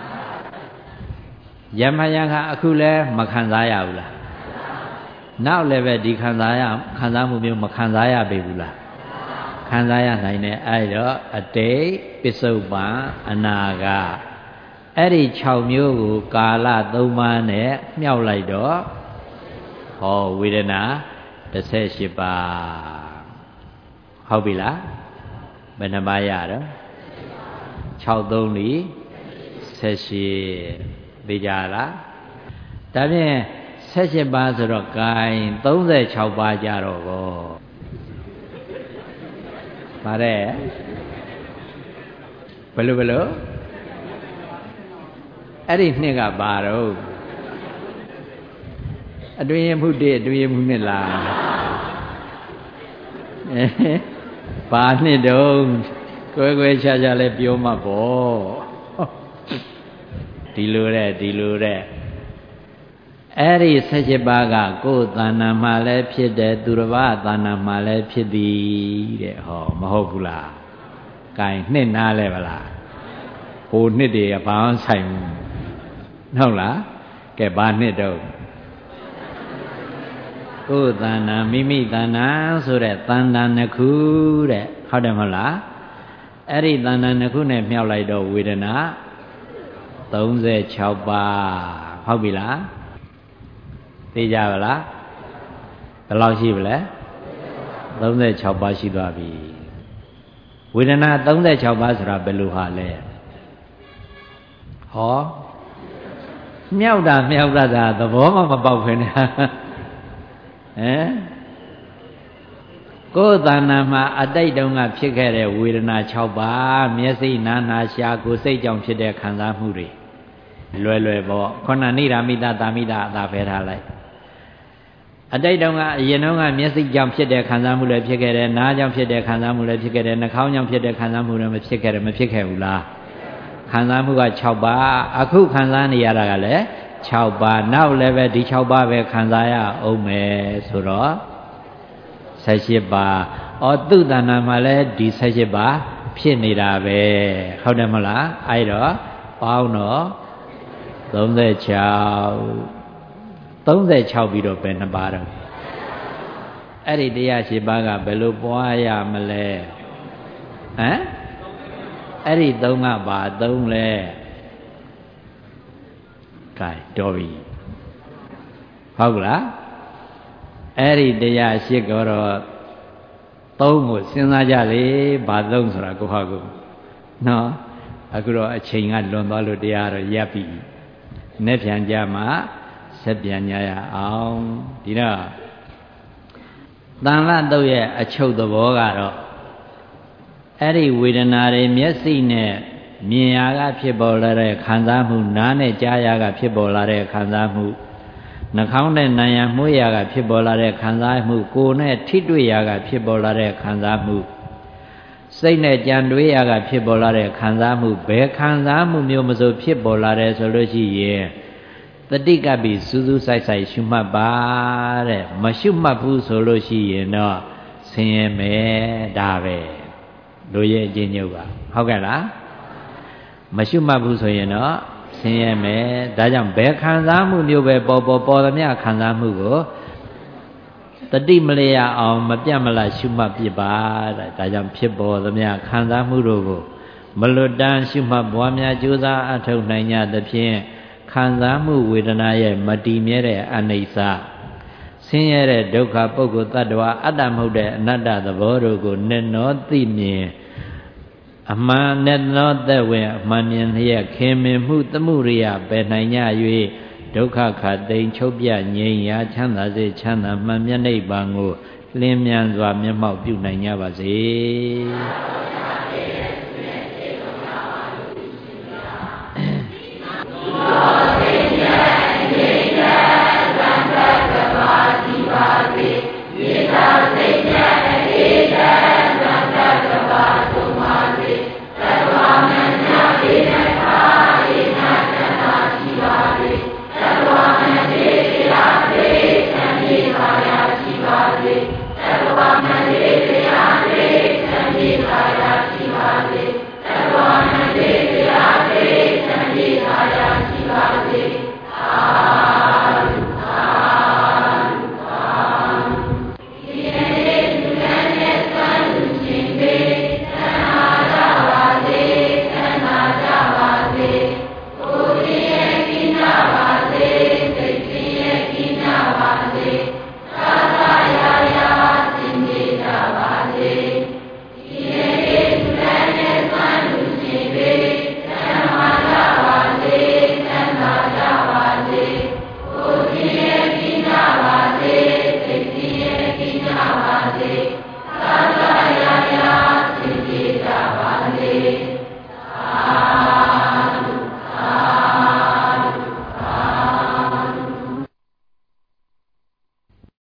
ယမယခအခုလည်းမခံစားရဘူးလားနောက်လည်းပဲဒီခံစားရခံစားမှုမျိုးမခံစားရပေဘူးလားခံစားရနိုင်တယ်အဲ့တော့အတိတ်ပစ္စုပန်အနာဂတ်အဲ့ဒီ၆မျိုးကိုကာလ၃ပါးနဲ့မြောက်လိုက်တော့ဟောဝေဒနာ၁၈ပါးဟုတ်ပြီလားဘယ်နှပါးရတော့၆သုံးလီ၁၈သိကြလားဒါဖြင့်၁၈ပါးဆိုတော့ gain ၃၆ပါးကြတော့ကောဗါတဲ့ဘယ်လိုဘယ်လိုအဲ့ဒီနှစ်ကပါတော့အတွင်ရမှုတည်းအတွင်ရမှုနှစ်လားအဲပါနှစ်တုံးကွဲကွဲခြားခြားလဲပြောမှာပေါ့ဒီလိုတဲ့ဒီလိုတဲ့အဲ့ဒီ၁၈ပါးကကိုယ်တဏ္ဍာမှာလည်းဖြစ်တယ်သူတစ်ပါးတဏ္ဍာမှာလည်းဖြစ်သည်တဲ့ဟောမဟုတ်ဘူးလား gain နှစ်နာလဲဗလားဟိုနှစ်တွေကဘာမှဆိုင်ဘူးဟုတ်လားကဲဘာနှစ်တော့ကိုယ်တဏ္ဍာမိမိတဏ္ဍာဆိုတဲ့တဏ္ဍာနှစ်ခုတဲ့ဟုတ်တယ်မဟုတ်လားအဲ့ဒီတဏ္ဍာနှစ်ခုနဲ့မြောက်လိုက်တော့ဝေဒနာ၃၆ပါးဟုတ်ပြီလားသိကြပါလားဘယ်လောက်ရှိပါလဲ၃၆ပါးရှိသွားပြီဝေဒနာ၃၆ပါးဆိုတာဘယ်လိုဟာလဲဟောမြောက်တာမြောက်တာသဘောမှမပေါက်ဖ ೇನೆ ဟမ်ကိုယ်တဏ္ဍာမှာအတိတ်တုန်းကဖြစ်ခဲ့တဲ့ဝေဒနာ၆ပါးမျက်စိနာနာရှာကိုယ်စိတ်ကြောင့်ဖြစ်တဲ့ခံစားမှုတွေလွယ်လွယ်ပေါ့ခန္ဓာနိရာမိတတာမိတအသာဖယ်ထားလိုက်အတိတ်တုန်းကအရင်တုန်းကမျက်စိကြောင့်ဖြစ်တဲ့ခံစားမှုလည်းဖြစ်ခဲ့တယ်နားကြောင့်ဖြစ်တဲ့ခံစားမှုလည်းဖြစ်ခဲ့တယ်နှာခေါင်းကြောင့်ဖြစ်တဲ့ခံစားမှုလည်းမဖြစ်ခဲ့တယ်မဖြစ်ခဲ့ဘူးလားခံစားမှုက၆ပါးအခုခံစားနေရတာကလည်း၆ပါးနောက်လည်းပဲဒီ၆ပါးပဲခံစားရအောင်မယ်ဆိုတော့၁၈ပါးဩသူတဏ္ဍာမှာလည်းဒီ၁၈ပါးဖြစ်နေတာပဲဟုတ်တယ်မလားအဲ့တော့ပေါင်းတော့၃၆ ၃၆ပြီးတော့ပဲနှစ်ပါးတော့အဲ့ဒီတရား၈ပါးကဘယ်လိုပွားရမလဲဟမ်အဲ့ဒီသုံးကဘာသုံးလဲကဲတော်ပြီဟုတ်လားအဲ့ဒီတရားရှိကတော့သုံးကိုစဉ်းစားကြလေဘာသုံးဆိုတာကိုဟောကိုနော်အခုတော့အချိန်ကလွန်သွားလို့တရားတော့ရပ်ပြီနေ့ပြန်ကြမှာဆက်ပြန်ကြရအောင်ဒီတော့တန်လတုတ်ရဲ့အချုပ်သဘောကတော့အဲ့ဒီဝေဒနာတွေမျက်စိနဲ့မြင်ရကဖြစ်ပေါ်လာတဲ့ခံစားမှုနားနဲ့ကြားရကဖြစ်ပေါ်လာတဲ့ခံစားမှုနှာခေါင်းနဲ့နားရမှုရကဖြစ်ပေါ်လာတဲ့ခံစားမှုကိုယ်နဲ့ထိတွေ့ရကဖြစ်ပေါ်လာတဲ့ခံစားမှုစိတ်နဲ့ကြံတွေးရကဖြစ်ပေါ်လာတဲ့ခံစားမှုဘယ်ခံစားမှုမျိုးမဆိုဖြစ်ပေါ်လာတယ်ဆိုလို့ရှိရင်တတိကပ်ပြီးစူးစူးဆိုင်ဆိုင်ရှုမှတ်ပါတဲ့မရှုမှတ်ဘူးဆိုလို့ရှိရင်တော့ဆင်းရဲမယ်ဒါပဲတို့ရဲ့အချင်းညုတ်ကဟုတ်ကဲ့လားမရှုမှတ်ဘူးဆိုရင်တော့ဆင်းရဲမယ်ဒါကြောင့်ဘယ်ခံစားမှုမျိုးပဲပေါ်ပေါ်ပေါ်သမျှခံစားမှုကိုတတိမလျောအောင်မပြတ်မလားရှုမှတ်ပြပါတဲ့ဒါကြောင့်ဖြစ်ပေါ်သမျှခံစားမှုတို့ကိုမလွတ်တမ်းရှုမှတ်ပွားများကြိုးစားအထောက်နိုင်ကြသဖြင့်ခံစားမှုဝေဒနာရဲ့မတည်မြဲတဲ့အနိစ္စဆင်းရဲတဲ့ဒုက္ခပုဂ္ဂိုလ်တ attva အတ္တမဟုတ်တဲ့အနတ္တသဘောတို့ကိုနဲ့နောသိမြင်အမှန်နဲ့နောသက်ဝင်အမှန်မြင်လျက်ခင်မင်မှုသမှုရိယပယ်နိုင်ကြ၍ဒုက္ခခတိန်ချုပ်ပြငြိမ်းရာချမ်းသာစေချမ်းသာမှန်မြတ်နိဗ္ဗာန်ကိုလင်းမြန်စွာမျက်မှောက်ပြုနိုင်ကြပါစေ